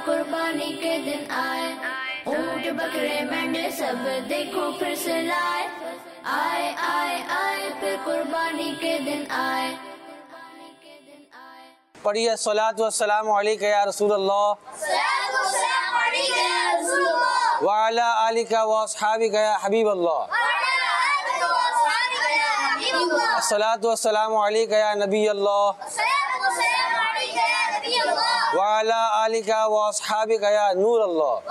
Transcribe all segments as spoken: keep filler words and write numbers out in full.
कुर्बानी के दिन आए, ऊंट बकरे मेंढे सब देखो फिर से लाए, आए आए आए फिर कुर्बानी के दिन आए। पढ़िए सलात व सलाम अलैका या रसूल अल्लाह, व अला आलिका व अस्हाबिका या हबीब अल्लाह, सलात व सलाम अलैका या नबी अल्लाह, व अला आलिका व अस्हाबिका या नूर अल्लाह।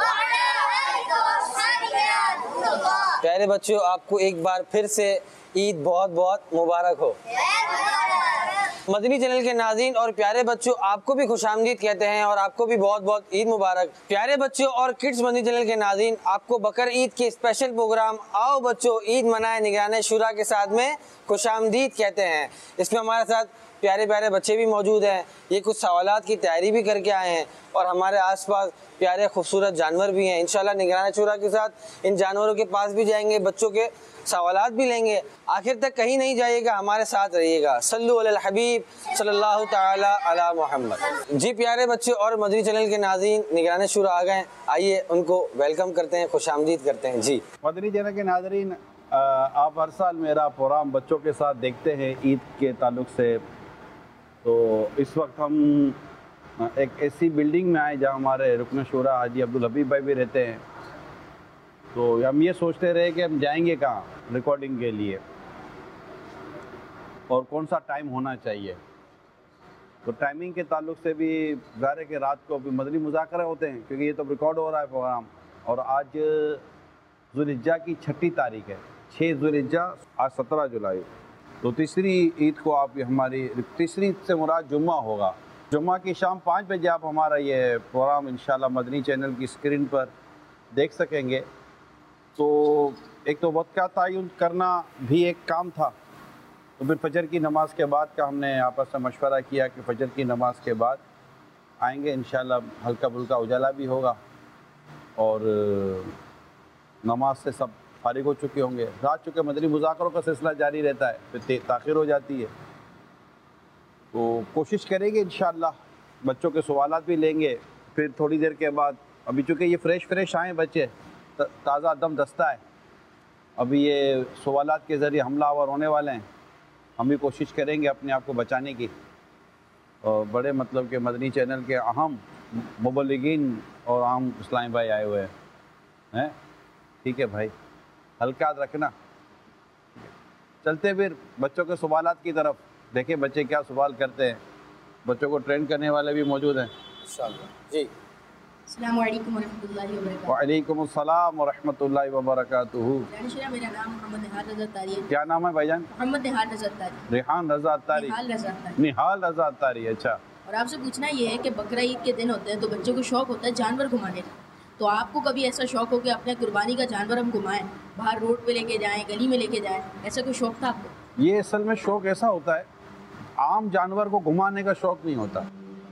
प्यारे बच्चों, आपको एक बार फिर से ईद बहुत बहुत मुबारक हो। मदनी चैनल के नाज़रीन और प्यारे बच्चों, आपको भी खुशामदीद कहते हैं और आपको भी बहुत बहुत ईद मुबारक। प्यारे बच्चों और किड्स मदनी चैनल के नाज़रीन, आपको बकर ईद के स्पेशल प्रोग्राम आओ बच्चों ईद मनाए निगरान शुरा के साथ में खुशामदीद कहते हैं। इसमें हमारे साथ प्यारे प्यारे बच्चे भी मौजूद हैं, ये कुछ सवालात की तैयारी भी करके आए हैं और हमारे आसपास प्यारे खूबसूरत जानवर भी हैं। इंशाल्लाह निगरान शुरा के साथ इन जानवरों के पास भी जाएंगे, बच्चों के सवालात भी लेंगे। आखिर तक कहीं नहीं जाइएगा, हमारे साथ रहिएगा। सल्लु अलल हबीब सल्लल्लाहु ताला अला मुहम्मद। जी प्यारे बच्चे और मदनी चैनल के नाज़रीन, निगरान शुरा आ गए, आइए उनको वेलकम करते हैं, खुशामदीद करते हैं। जी मदनी चैनल के नाज़रीन, आप हर साल मेरा प्रोग्राम बच्चों के साथ देखते हैं ईद के ताल्लुक़ से। तो इस वक्त हम एक ऐसी बिल्डिंग में आए जहाँ हमारे रुकन शुरा हाजी अब्दुल हबीब भाई भी रहते हैं। तो हम ये सोचते रहे कि हम जाएंगे कहाँ रिकॉर्डिंग के लिए और कौन सा टाइम होना चाहिए। तो टाइमिंग के ताल्लुक़ से भी ज़ाहिर है कि रात को भी मदनी मुज़ाकरे होते हैं, क्योंकि ये तो रिकॉर्ड हो रहा है प्रोग्राम। और आज ज़ुल्हिज्जा की छठी तारीख है, छः ज़ुल्हिज्जा, आज सत्रह जुलाई। तो तीसरी ईद को आप हमारी तीसरी ईद से मुराद जुम्मा होगा। जुम्मा की शाम पाँच बजे आप हमारा ये प्रोग्राम इंशाल्लाह मदनी चैनल की स्क्रीन पर देख सकेंगे। तो एक तो वक्त का तयन करना भी एक काम था, तो फिर फजर की नमाज़ के बाद का हमने आपस में मशवरा किया कि फजर की नमाज़ के बाद आएंगे इंशाल्लाह, हल्का फुल्का उजाला भी होगा और नमाज से सब फारिग हो चुके होंगे। रात चुके मदनी मुज़ाकरों का सिलसिला जारी रहता है, फिर ताख़िर हो जाती है। तो कोशिश करेंगे इंशाल्लाह, बच्चों के सवालात भी लेंगे। फिर थोड़ी देर के बाद, अभी चूँकि ये फ़्रेश फ्रेश आए बच्चे, ताज़ा दम दस्ता है, अभी ये सवालात के ज़रिए हमलावर होने वाले हैं। हम भी कोशिश करेंगे अपने आप को बचाने की। और बड़े मतलब के मदनी चैनल के अहम मुबल्लिगीन और आम इस्लामी भाई आए हुए हैं। ठीक है भाई, हल्का रखना। चलते फिर बच्चों के सवालात की तरफ, देखें बच्चे क्या सवाल करते हैं। बच्चों को ट्रेन करने वाले भी मौजूद हैं इंशाअल्लाह। जी अस्सलाम वालेकुम वरहमतुल्लाहि वबरकातुहू। वालेकुम अस्सलाम वरहमतुल्लाहि वबरकातुहू। मेरा नाम मोहम्मद निहाल रज़ा अत्तारी है। क्या नाम है भाईजान? मोहम्मद निहाल रज़ा अत्तारी। रेहान रज़ा अत्तारी। निहाल रज़ा अत्तारी। निहाल रज़ा अत्तारी, अच्छा। और आपसे पूछना ये है कि बकरा ईद के दिन होते हैं तो बच्चों को शौक़ होता है जानवर घुमाने का, तो आपको कभी ऐसा शौक़ हो कि अपने कुर्बानी का जानवर हम घुमाएं, बाहर रोड पे लेके जाएं, गली में लेके जाएं, ऐसा कोई शौक़ था आपको? ये असल में शौक़ ऐसा होता है, आम जानवर को घुमाने का शौक़ नहीं होता।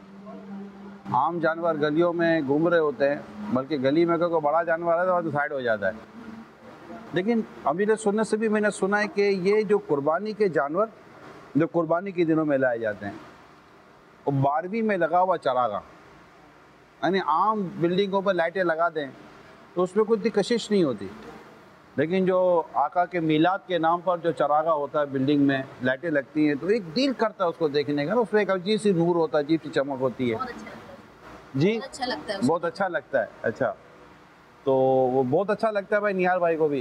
आम जानवर गलियों में घूम रहे होते हैं, बल्कि गली में कोई बड़ा जानवर है तो साइड हो जाता है। लेकिन अभी ने सुनने से भी मैंने सुना है कि ये जो कुर्बानी के जानवर जो कुर्बानी के दिनों में लाए जाते हैं, वो बारहवीं में लगा हुआ चरागा, यानी आम बिल्डिंगों पर लाइटें लगा दें तो उसमें कोई कशिश नहीं होती। लेकिन जो आका के मीलाद के नाम पर जो चरागा होता है, बिल्डिंग में लाइटें लगती हैं, तो एक दिल करता है उसको देखने का। उसमें एक अजीब सी नूर होता है, अजीब सी चमक होती है। जी, बहुत अच्छा लगता है, बहुत अच्छा लगता है। अच्छा, तो वो बहुत अच्छा लगता है भाई निहाल भाई को भी।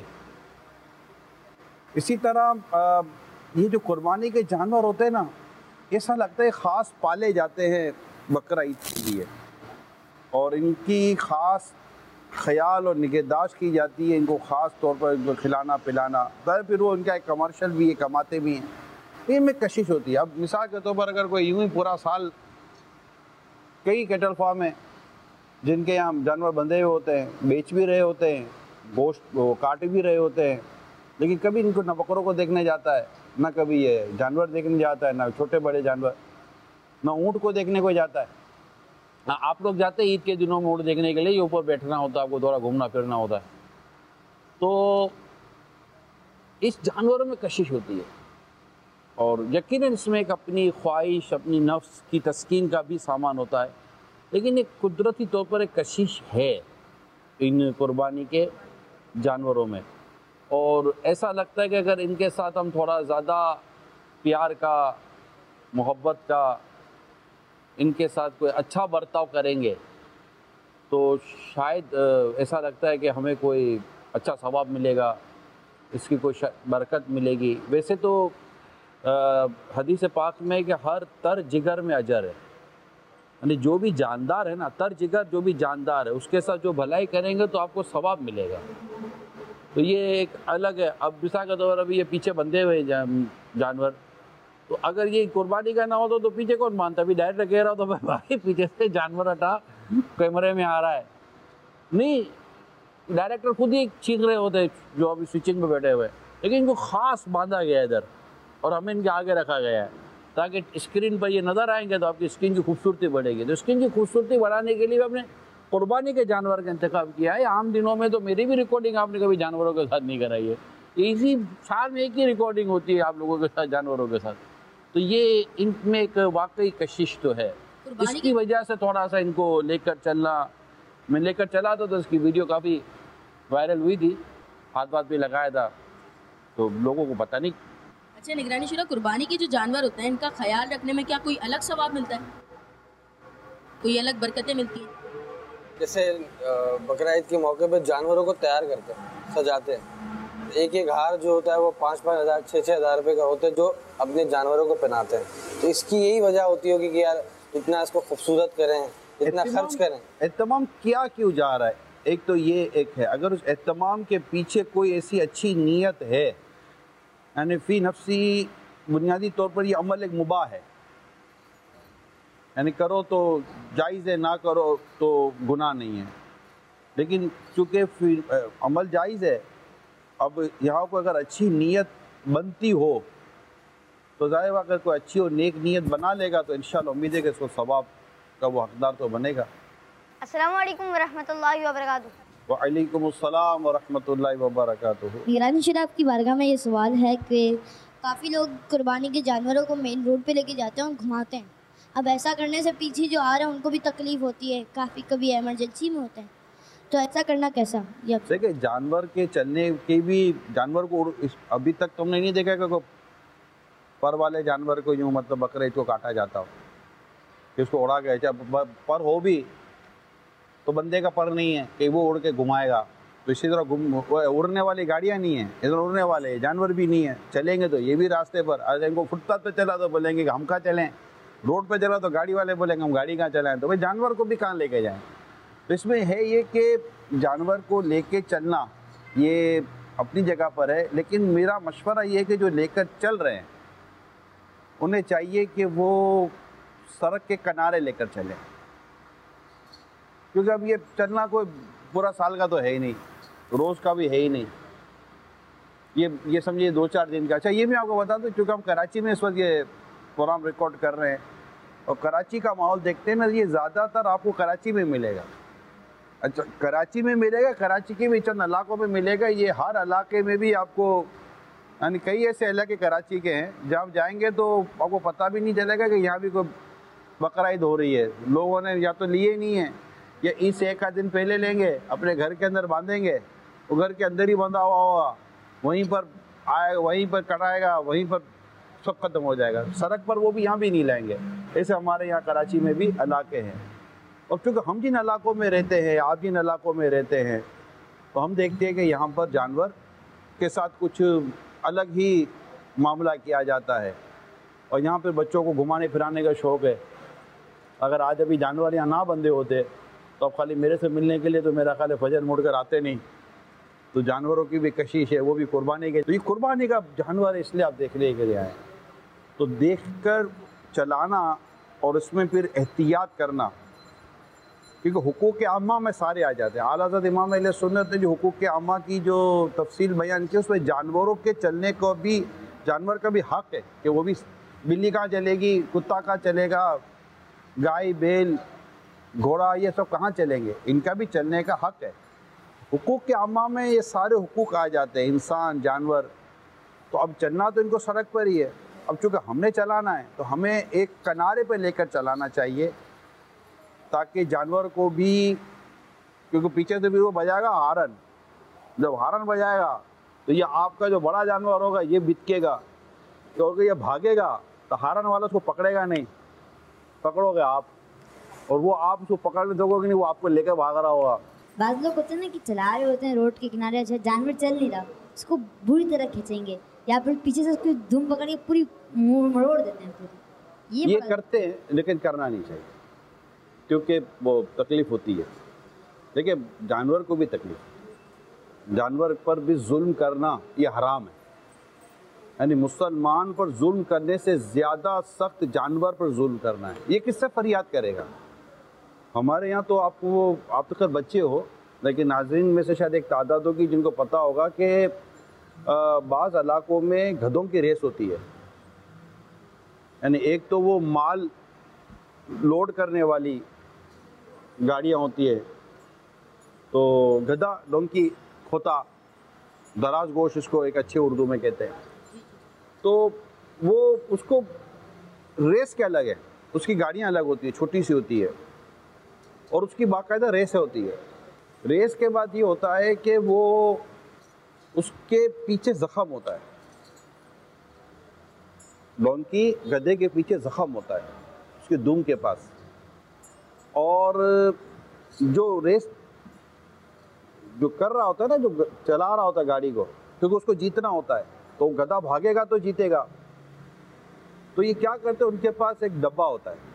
इसी तरह ये जो कुर्बानी के जानवर होते हैं ना, ऐसा लगता है ख़ास पाले जाते हैं बकरा ईद के लिए, और इनकी ख़ास ख्याल और निगहदाश्त की जाती है। इनको ख़ास तौर पर इनको खिलाना पिलाना, फिर वो इनका एक कमर्शियल भी है, कमाते भी हैं, इनमें कशिश होती है। अब मिसाल के तौर पर अगर कोई यूँ ही पूरा साल कई कैटल फार्म हैं जिनके यहाँ जानवर बंधे हुए होते हैं, बेच भी रहे होते हैं, गोश्त वो काट भी रहे होते हैं, लेकिन कभी इनको न बकरों को देखने जाता है, ना कभी ये जानवर देखने जाता है, ना छोटे बड़े जानवर, ना ऊँट को देखने को जाता है। हाँ, आप लोग जाते हैं ईद के दिनों में ऊँट देखने के लिए, ऊपर बैठना होता है, आपको थोड़ा घूमना फिरना होता है। तो इस जानवरों में कशिश होती है, और यकीनन इसमें एक अपनी ख्वाहिश, अपनी नफ्स की तस्कीन का भी सामान होता है। लेकिन एक कुदरती तौर पर एक कशिश है इन कुर्बानी के जानवरों में, और ऐसा लगता है कि अगर इनके साथ हम थोड़ा ज़्यादा प्यार का, मोहब्बत का, इनके साथ कोई अच्छा बर्ताव करेंगे तो शायद ऐसा लगता है कि हमें कोई अच्छा सवाब मिलेगा, इसकी कोई बरकत मिलेगी। वैसे तो हदीस पाक में है कि हर तर जिगर में अजर है, यानी जो भी जानदार है ना, तर जिगर जो भी जानदार है उसके साथ जो भलाई करेंगे तो आपको सवाब मिलेगा। तो ये एक अलग है। अब मिसाल के तौर अभी ये पीछे बंधे हुए जा, जानवर, तो अगर ये कुर्बानी का ना हो तो, तो पीछे कौन मानता? अभी डायरेक्ट कह रहा हो तो भाई पीछे से जानवर हटा, कैमरे में आ रहा है, नहीं, डायरेक्टर खुद ही चीख रहे होते जो अभी स्विचिंग पे बैठे हुए, लेकिन इनको ख़ास बांधा गया है इधर और हमें इनके आगे रखा गया है ताकि स्क्रीन पर ये नज़र आएंगे तो आपकी स्क्रीन की खूबसूरती बढ़ेगी। तो स्क्रीन की खूबसूरती बढ़ाने के लिए आपने कुर्बानी के जानवर का इंतखाब किया है। आम दिनों में तो मेरी भी रिकॉर्डिंग आपने कभी जानवरों के साथ नहीं कराई है, इसी साल में एक ही रिकॉर्डिंग होती है आप लोगों के साथ जानवरों के साथ। तो ये इनमें एक वाकई कशिश तो है, इसकी वजह से थोड़ा सा इनको लेकर चलना, मैं लेकर चला था तो इसकी वीडियो काफ़ी वायरल हुई थी, हाथ बात भी लगाया था तो लोगों को पता नहीं। अच्छा निगरानी शुरा, कुर्बानी के जो जानवर होते हैं इनका ख्याल रखने में क्या कोई अलग सवाब मिलता है, कोई अलग बरकतें मिलती हैं? जैसे बकरा ईद के मौके पर जानवरों को तैयार करते हैं, सजाते हैं, एक एक हार जो होता है वो पाँच पाँच हज़ार छः छः हज़ार रुपये का होता है जो अपने जानवरों को पहनाते हैं। तो इसकी यही वजह होती होगी कि यार इतना इसको खूबसूरत करें, इतना खर्च करें। एहतमाम किया क्यों जा रहा है? एक तो ये एक है, अगर उस एहतमाम के पीछे कोई ऐसी अच्छी नीयत है, यानी फ़ी नफ्सी बुनियादी तौर पर ये अमल एक मुबाह है, यानी करो तो जायज़ है, ना करो तो गुनाह नहीं है, लेकिन चूँकि अमल जायज़ है, अब यहाँ को अगर अच्छी नीयत बनती हो तो ज़ाहिर अगर कोई अच्छी और नेक नीयत बना लेगा तो इंशाल्लाह उम्मीद है कि उसको सवाब का वो हकदार तो बनेगा। अस्सलाम वालेकुम वरहमतुल्लाहि वबरकातुहू। वालेकुम अस्सलाम वरहमतुल्लाहि वबरकातुहू। निगरानी शुरा, आपकी बारगाह में ये सवाल है कि काफ़ी लोग कुर्बानी के जानवरों को मेन रोड पे लेके जाते हैं और घुमाते हैं। अब ऐसा करने से पीछे जो आ रहे हैं उनको भी तकलीफ़ होती है, काफ़ी कभी एमरजेंसी में होते हैं, तो ऐसा करना कैसा? देखिए जानवर के चलने के भी, जानवर को अभी तक तुमने नहीं देखा कि पर वाले जानवर को यूँ मतलब बकरे को काटा जाता हो कि उसको उड़ा गया, चाहे पर हो भी तो बंदे का पर नहीं है कि वो उड़ के घुमाएगा। तो इसी तरह घूम उड़ने वाली गाड़ियाँ नहीं हैं, इधर उड़ने वाले जानवर भी नहीं है, चलेंगे तो ये भी रास्ते पर, अगर इनको फुटपाथ पे चला तो बोलेंगे कि हम कहाँ चलें, रोड पे चला तो गाड़ी वाले बोलेंगे हम गाड़ी कहाँ चलाएँ, तो भाई जानवर को भी कहाँ लेके जाएँ। तो इसमें है ये कि जानवर को लेके चलना ये अपनी जगह पर है, लेकिन मेरा मशवरा ये है कि जो लेकर चल रहे हैं उन्हें चाहिए कि वो सड़क के किनारे लेकर चलें, क्योंकि अब ये चलना कोई पूरा साल का तो है ही नहीं, रोज़ का भी है ही नहीं, ये ये समझिए दो चार दिन का। अच्छा ये भी आपको बता दूं, क्योंकि हम कराची में इस वक्त ये प्रोग्राम रिकॉर्ड कर रहे हैं और कराची का माहौल देखते हैं ना, ये ज़्यादातर आपको कराची में मिलेगा। अच्छा कराची में मिलेगा, कराची के भी चंद इलाकों में मिलेगा, ये हर इलाके में भी आपको, यानी कई ऐसे इलाके कराची के हैं जहाँ जाएंगे तो आपको पता भी नहीं चलेगा कि यहाँ भी कोई बकरा ईद हो रही है। लोगों ने या तो लिए नहीं है या ईद से एक आध दिन पहले लेंगे, अपने घर के अंदर बांधेंगे, वो घर के अंदर ही बंधा हुआ होगा, वहीं पर आए, वहीं पर कटाएगा, वहीं पर सब खत्म हो जाएगा, सड़क पर वो भी यहाँ भी नहीं लाएंगे। ऐसे हमारे यहाँ कराची में भी इलाके हैं, और क्योंकि हम जिन इलाकों में रहते हैं, आप जिन इलाकों में रहते हैं, तो हम देखते हैं कि यहाँ पर जानवर के साथ कुछ अलग ही मामला किया जाता है, और यहाँ पर बच्चों को घुमाने फिराने का शौक़ है। अगर आज अभी जानवर यहाँ ना बंधे होते तो अब खाली मेरे से मिलने के लिए तो मेरा ख्याल फजर मुड़ कर आते नहीं। तो जानवरों की भी कशिश है, वो भी कुर्बानी के, तो ये कुर्बानी का जानवर है, इसलिए आप देखने के लिए आए। तो देखकर चलाना और उसमें फिर एहतियात करना, क्योंकि हुकूक आमा में सारे आ जाते हैं। आला हज़रत इमाम अहले सुन्नत ने जो हुकूक आमा की जो तफसील बयान की, उसमें जानवरों के चलने को भी, जानवर का भी हक़ है कि वो भी, बिल्ली कहाँ चलेगी, कुत्ता कहाँ चलेगा, गाय बैल घोड़ा ये सब कहाँ चलेंगे, इनका भी चलने का हक़ है। हुकूक आमा में ये सारे हुकूक आ जाते हैं, इंसान जानवर। तो अब चलना तो इनको सड़क पर ही है, अब चूँकि हमने चलाना है तो हमें एक किनारे पर लेकर चलाना चाहिए ताकि जानवर को भी, क्योंकि पीछे से भी वो बजाएगा हारन, जब हारन बजाएगा तो ये आपका जो बड़ा जानवर होगा ये बितकेगा, क्योंकि ये भागेगा तो हारन वाला उसको पकड़ेगा नहीं, पकड़ोगे आप, और वो आप उसको पकड़ने दोगे नहीं, वो आपको लेकर भाग रहा होगा। बाद लोग होते हैं ना कि चला रहे होते हैं रोड के किनारे, अच्छा जानवर चल नहीं रहा, उसको बुरी तरह खींचेंगे या फिर पीछे से उसकी धूम पकड़ के पूरी मरोड़ देते हैं पूरी। ये, ये करते हैं, लेकिन करना नहीं चाहिए क्योंकि वो तकलीफ होती है। देखिए जानवर को भी तकलीफ, जानवर पर भी जुल्म करना ये हराम है, यानी मुसलमान पर जुल्म करने से ज़्यादा सख्त जानवर पर जुल्म करना है। ये किससे फरियाद करेगा? हमारे यहाँ तो आपको, आप तो खैर बच्चे हो, लेकिन नाज़रीन में से शायद एक तादाद होगी जिनको पता होगा कि बाज़ इलाकों में गधों की रेस होती है, यानी एक तो वो माल लोड करने वाली गाड़ियाँ होती है, तो गधा, डोंकी, खोता, दराज गोश इसको एक अच्छे उर्दू में कहते हैं, तो वो उसको रेस के अलग है, उसकी गाड़ियाँ अलग होती है, छोटी सी होती है, और उसकी बाकायदा रेस होती है। रेस के बाद ये होता है कि वो उसके पीछे ज़ख़म होता है, डोंकी गधे के पीछे ज़ख़म होता है उसके दुम के पास, और जो रेस जो कर रहा होता है ना, जो चला रहा होता है गाड़ी को, क्योंकि उसको जीतना होता है, तो गधा भागेगा तो जीतेगा, तो ये क्या करते हैं, उनके पास एक डब्बा होता है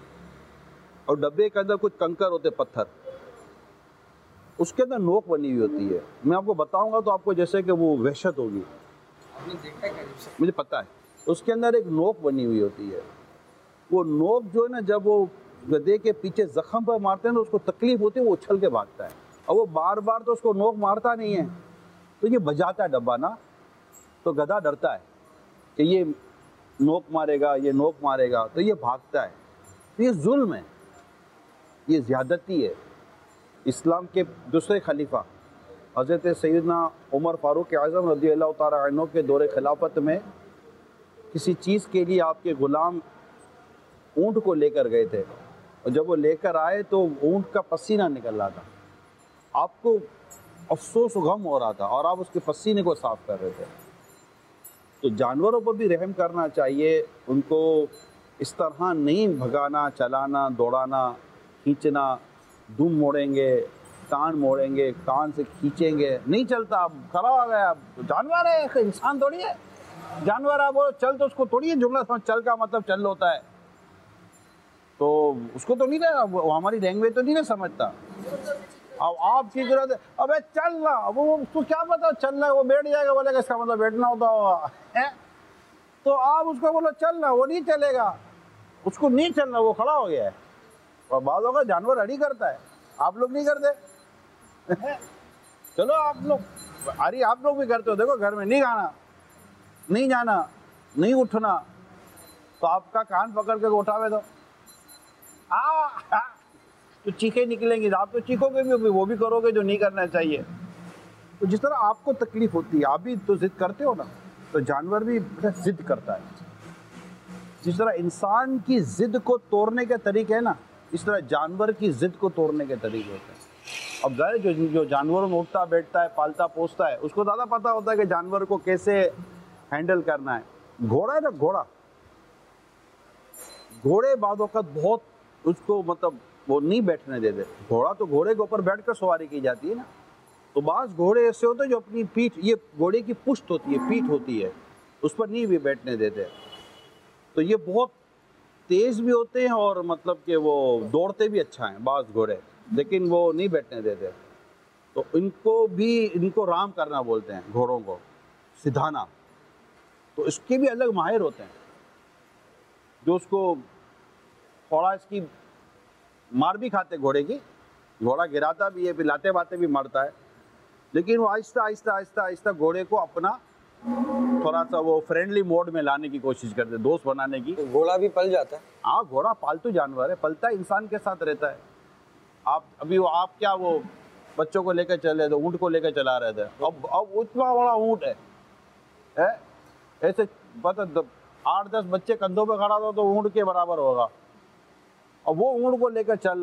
और डब्बे के अंदर कुछ कंकर होते, पत्थर, उसके अंदर नोक बनी हुई होती है। मैं आपको बताऊंगा तो आपको जैसे कि वो वहशत होगी, मुझे पता है। उसके अंदर एक नोक बनी हुई होती है, वो नोक जो है ना, जब वो गधे के पीछे जख्म पर मारते हैं तो उसको तकलीफ होती है, वो उछल के भागता है, और वो बार बार तो उसको नोक मारता नहीं है, तो ये बजाता है डब्बा ना, तो गधा डरता है कि ये नोक मारेगा, ये नोक मारेगा, तो ये भागता है। तो ये जुल्म है, ये ज़्यादती है। इस्लाम के दूसरे खलीफा हज़रत सैयदना उमर फ़ारूक आज़म रज़ी अल्लाह तआला अन्हु के दौरे खिलाफत में किसी चीज़ के लिए आपके ग़ुलाम ऊँट को लेकर गए थे, और जब वो लेकर आए तो ऊँट का पसीना निकल रहा था, आपको अफसोस गम हो रहा था, और आप उसके पसीने को साफ़ कर रहे थे। तो जानवरों पर भी रहम करना चाहिए, उनको इस तरह नहीं भगाना, चलाना, दौड़ाना, खींचना, दुम मोड़ेंगे, कान मोड़ेंगे, कान से खींचेंगे, नहीं चलता, अब खड़ा हो गया, जानवर है, इंसान थोड़ी है, जानवर है, बोलो चल तो उसको थोड़ी है जुमला समझ, चल का मतलब चल होता है, तो उसको तो नहीं ना, वो हमारी लैंग्वेज तो नहीं ना समझता। अब आप की जरूरत है, अबे चल ना, अब वो उसको क्या पता चल रहा है, वो बैठ जाएगा, बोलेगा इसका मतलब बैठना होता होगा है, तो आप उसको बोलो चल ना, वो नहीं चलेगा, उसको नहीं चलना, वो खड़ा हो गया है। और बाद होगा जानवर अड़ी करता है, आप लोग नहीं करते चलो आप लोग, अरे आप लोग भी करते हो, देखो घर में नहीं खाना, नहीं जाना, नहीं उठना, तो आपका कान पकड़ के उठावे दो, आ, आ तो चीखे निकलेंगी, आप तो चीखोगे भी, वो भी करोगे जो नहीं करना चाहिए। तो जिस तरह आपको तकलीफ होती है, आप भी तो जिद करते हो ना, तो जानवर भी जिद करता है। जिस तरह इंसान की जिद को तोड़ने के तरीके हैं ना, इस तरह जानवर की जिद को तोड़ने के तरीके होते हैं। अब जाहिर जो जो जानवरों में उठता बैठता है, पालता पोसता है, उसको ज़्यादा पता होता है कि जानवर को कैसे हैंडल करना है। घोड़ा है ना, घोड़ा घोड़े बाद वक़्त बहुत उसको मतलब वो नहीं बैठने देते, घोड़ा तो घोड़े के ऊपर बैठ कर सवारी की जाती है ना, तो बाज़ घोड़े ऐसे होते हैं जो अपनी पीठ, ये घोड़े की पुश्त होती है, पीठ होती है, उस पर नहीं भी बैठने देते, तो ये बहुत तेज़ भी होते हैं और मतलब कि वो दौड़ते भी अच्छा हैं बाज़ घोड़े, लेकिन वो नहीं बैठने देते, तो इनको भी, इनको राम करना बोलते हैं घोड़ों को, सिधाना, तो इसके भी अलग माहिर होते हैं जो उसको थोड़ा इसकी मार भी खाते, घोड़े की, घोड़ा गिराता भी है, फिर लाते बाते भी मारता है, लेकिन वो आहिस्ता आहिस्ता आहिस्ता आहिस्ता घोड़े को अपना थोड़ा सा वो फ्रेंडली मोड में लाने की कोशिश करते, दोस्त बनाने की। तो घोड़ा भी पल जाता है? हाँ, घोड़ा पालतू जानवर है, पलता इंसान के साथ रहता है। आप अभी वो आप क्या वो बच्चों को लेकर चले थे, ऊँट को लेकर चला रहे थे, अब अब उतना बड़ा ऊँट है, है? ऐसे पता आठ दस बच्चे कंधों पे खड़ा हो तो ऊँट के बराबर होगा, और वो ऊँट को लेकर चल रहा है,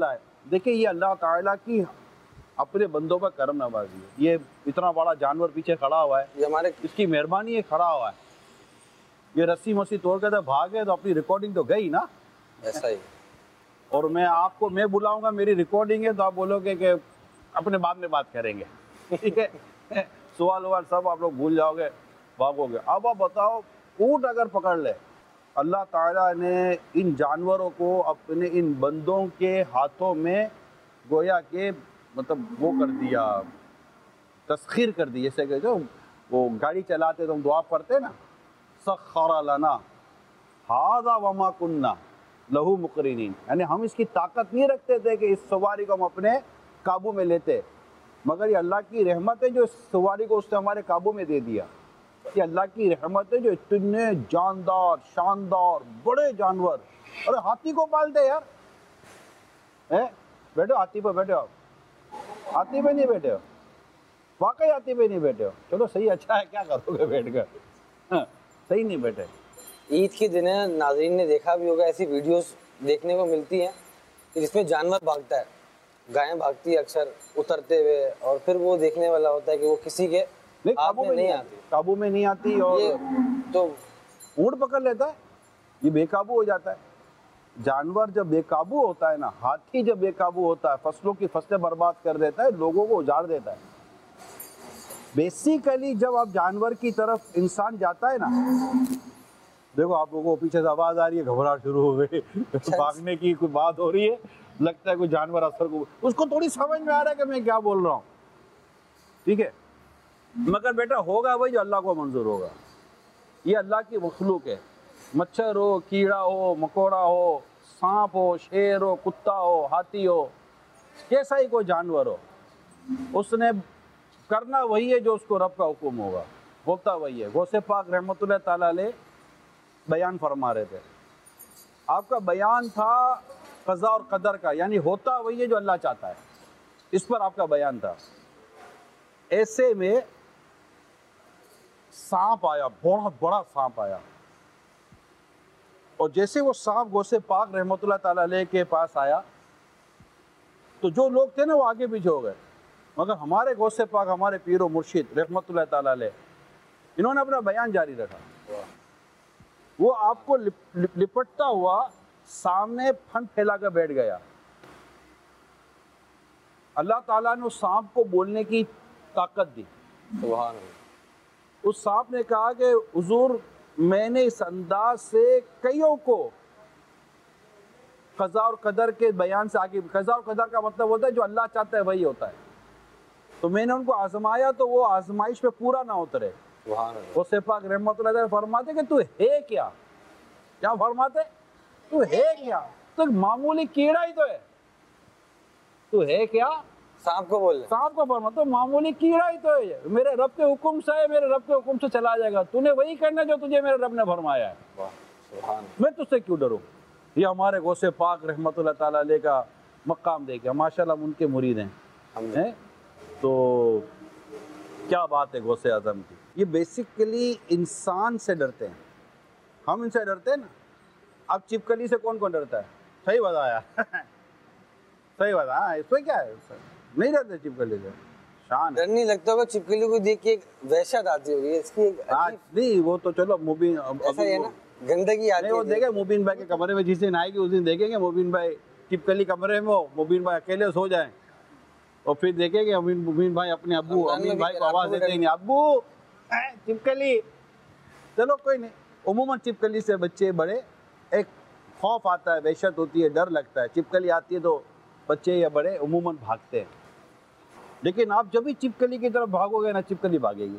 देखिए ये अल्लाह ताला की अपने बंदों पर करम नवाजी है। ये इतना बड़ा जानवर पीछे खड़ा हुआ है, ये हमारे इसकी मेहरबानी है, खड़ा हुआ है। ये रस्सी मस्सी तोड़ के तो भागे तो अपनी रिकॉर्डिंग तो गई ना। ऐसा ही। और मैं आपको मैं बुलाऊंगा, मेरी रिकॉर्डिंग है तो आप बोलोगे कि अपने बाद में बात करेंगे, ठीक है। सवाल ववाल सब आप लोग भूल जाओगे, भागोगे। अब आप बताओ, ऊँट अगर पकड़ ले, अल्लाह ताला ने इन जानवरों को अपने इन बंदों के हाथों में गोया के मतलब वो कर दिया, तस्खीर कर दी। जैसे कि जो वो गाड़ी चलाते तो हम दुआ पढ़ते ना, सख्खरा लना हादा वमा कुन्ना लहू मुकरिनीन, यानी हम इसकी ताकत नहीं रखते थे कि इस सवारी को हम अपने काबू में लेते, मगर ये अल्लाह की रहमत है जो इस सवारी को उसने हमारे काबू में दे दिया। ये अल्लाह की रहमत है जो इतने जानदार शानदार बड़े जानवर। अरे हाथी को पालते यार, है बैठो हाथी पर, बैठे हो हाथी पे नहीं बैठे हो, वाकई हाथी पे नहीं बैठे हो, चलो सही, अच्छा है, क्या करोगे बैठ कर, हाँ, सही नहीं बैठे। ईद के दिन नाज़रीन ने देखा भी होगा, ऐसी वीडियोस देखने को मिलती हैं कि जिसमें जानवर भागता है, गायें भागती है अक्सर उतरते हुए, और फिर वो देखने वाला होता है कि वो किसी के नहीं, काबू में नहीं आती, काबू में नहीं आती। और ये तो ऊँट पकड़ लेता है, ये बेकाबू हो जाता है। जानवर जब बेकाबू होता है ना, हाथी जब बेकाबू होता है, फसलों की फसलें बर्बाद कर देता है, लोगों को उजाड़ देता है। बेसिकली जब आप जानवर की तरफ इंसान जाता है ना, देखो आप लोगों को पीछे से आवाज आ रही है, घबराहट शुरू हो गई, भागने की कोई बात हो रही है, लगता है कोई जानवर असर को, उसको थोड़ी समझ में आ रहा है कि मैं क्या बोल रहा हूँ, ठीक है। मगर बेटा होगा वही जो अल्लाह को मंजूर होगा। ये अल्लाह की मखलूक है, मच्छर हो, कीड़ा हो, मकोड़ा हो, सांप हो, शेर हो, कुत्ता हो, हाथी हो, कैसा ही कोई जानवर हो, उसने करना वही है जो उसको रब का हुक्म होगा, होता वही है। गौसे पाक रहमतुल्लाह ताला अलैह बयान फरमा रहे थे, आपका बयान था क़ज़ा और क़दर का, यानी होता वही है जो अल्लाह चाहता है, इस पर आपका बयान था। ऐसे में सांप आया, बहुत बड़ा सांप आया, और जैसे वो सांप गौसे पाक रहमतुल्लाह ताला अलैह के पास आया तो जो लोग थे ना वो आगे पीछे हो गए, मगर हमारे गौसे पाक, हमारे पीरो मुर्शिद रहमतुल्लाह ताला अलैह, इन्होंने अपना बयान जारी रखा। वो आपको लिप, लिप, लिपटता हुआ सामने फन फैला कर बैठ गया। अल्लाह ताला ने उस सांप को बोलने की ताकत दी। सुभान अल्लाह। उस सांप ने कहा कि हुजूर, मैंने इस अंदाज से कईयों को क़ज़ा और क़दर के बयान से आगे, क़ज़ा और क़दर का मतलब होता है जो अल्लाह चाहता है वही होता है, तो मैंने उनको आजमाया तो वो आजमाइश पे पूरा ना उतरे। वो पाक रहमतुल्लाह अलैह फरमाते कि तू है क्या, क्या फरमाते, तू है क्या, तो मामूली कीड़ा ही तो है, तू है क्या, सांप को बोल, सांप को फरमा, तो मामूली कीड़ा ही तो है, मेरे रब के हुक्म से है, मेरे रब के हुक्म से चला जाएगा, तूने वही करना जो तुझे मेरे रब ने फरमाया है, मैं तुझसे क्यों डरूं। ये हमारे गौसे पाक रहमतुल्लाह ताला अलैह का मकाम देखिए, माशाल्लाह हम उनके मुरीद हैं, हैं, तो क्या बात है गौसे आज़म की। ये बेसिकली इंसान से डरते हैं, हम इनसे डरते हैं ना। अब चिपकली से कौन कौन डरता है, सही बताया सही बताया, इसमें क्या है, नहीं डरते चिपकली से, शान डर नहीं लगता होगा, चिपकली को देख के एक वहशत आती होगी इसकी, नहीं वो तो चलो मुबीन, ऐसा है ना, गंदगी आती है। वो देखे मुबीन भाई के कमरे में जिस दिन आएगी उस दिन देखेंगे मुबीन भाई चिपकली कमरे में हो, मुबीन भाई अकेले सो जाए, और फिर देखेंगे मुबीन भाई अपने अब्बू अमीन भाई को आवाज देते हैं, अब्बू चिपकली। चलो कोई नहीं, उमूमन चिपकली से बच्चे बड़े एक खौफ आता है, वहशत होती है, डर लगता है। चिपकली आती है तो बच्चे या बड़े उमूमन भागते हैं, लेकिन आप जब भी चिपकली की तरफ भागोगे ना, चिपकली भागेगी।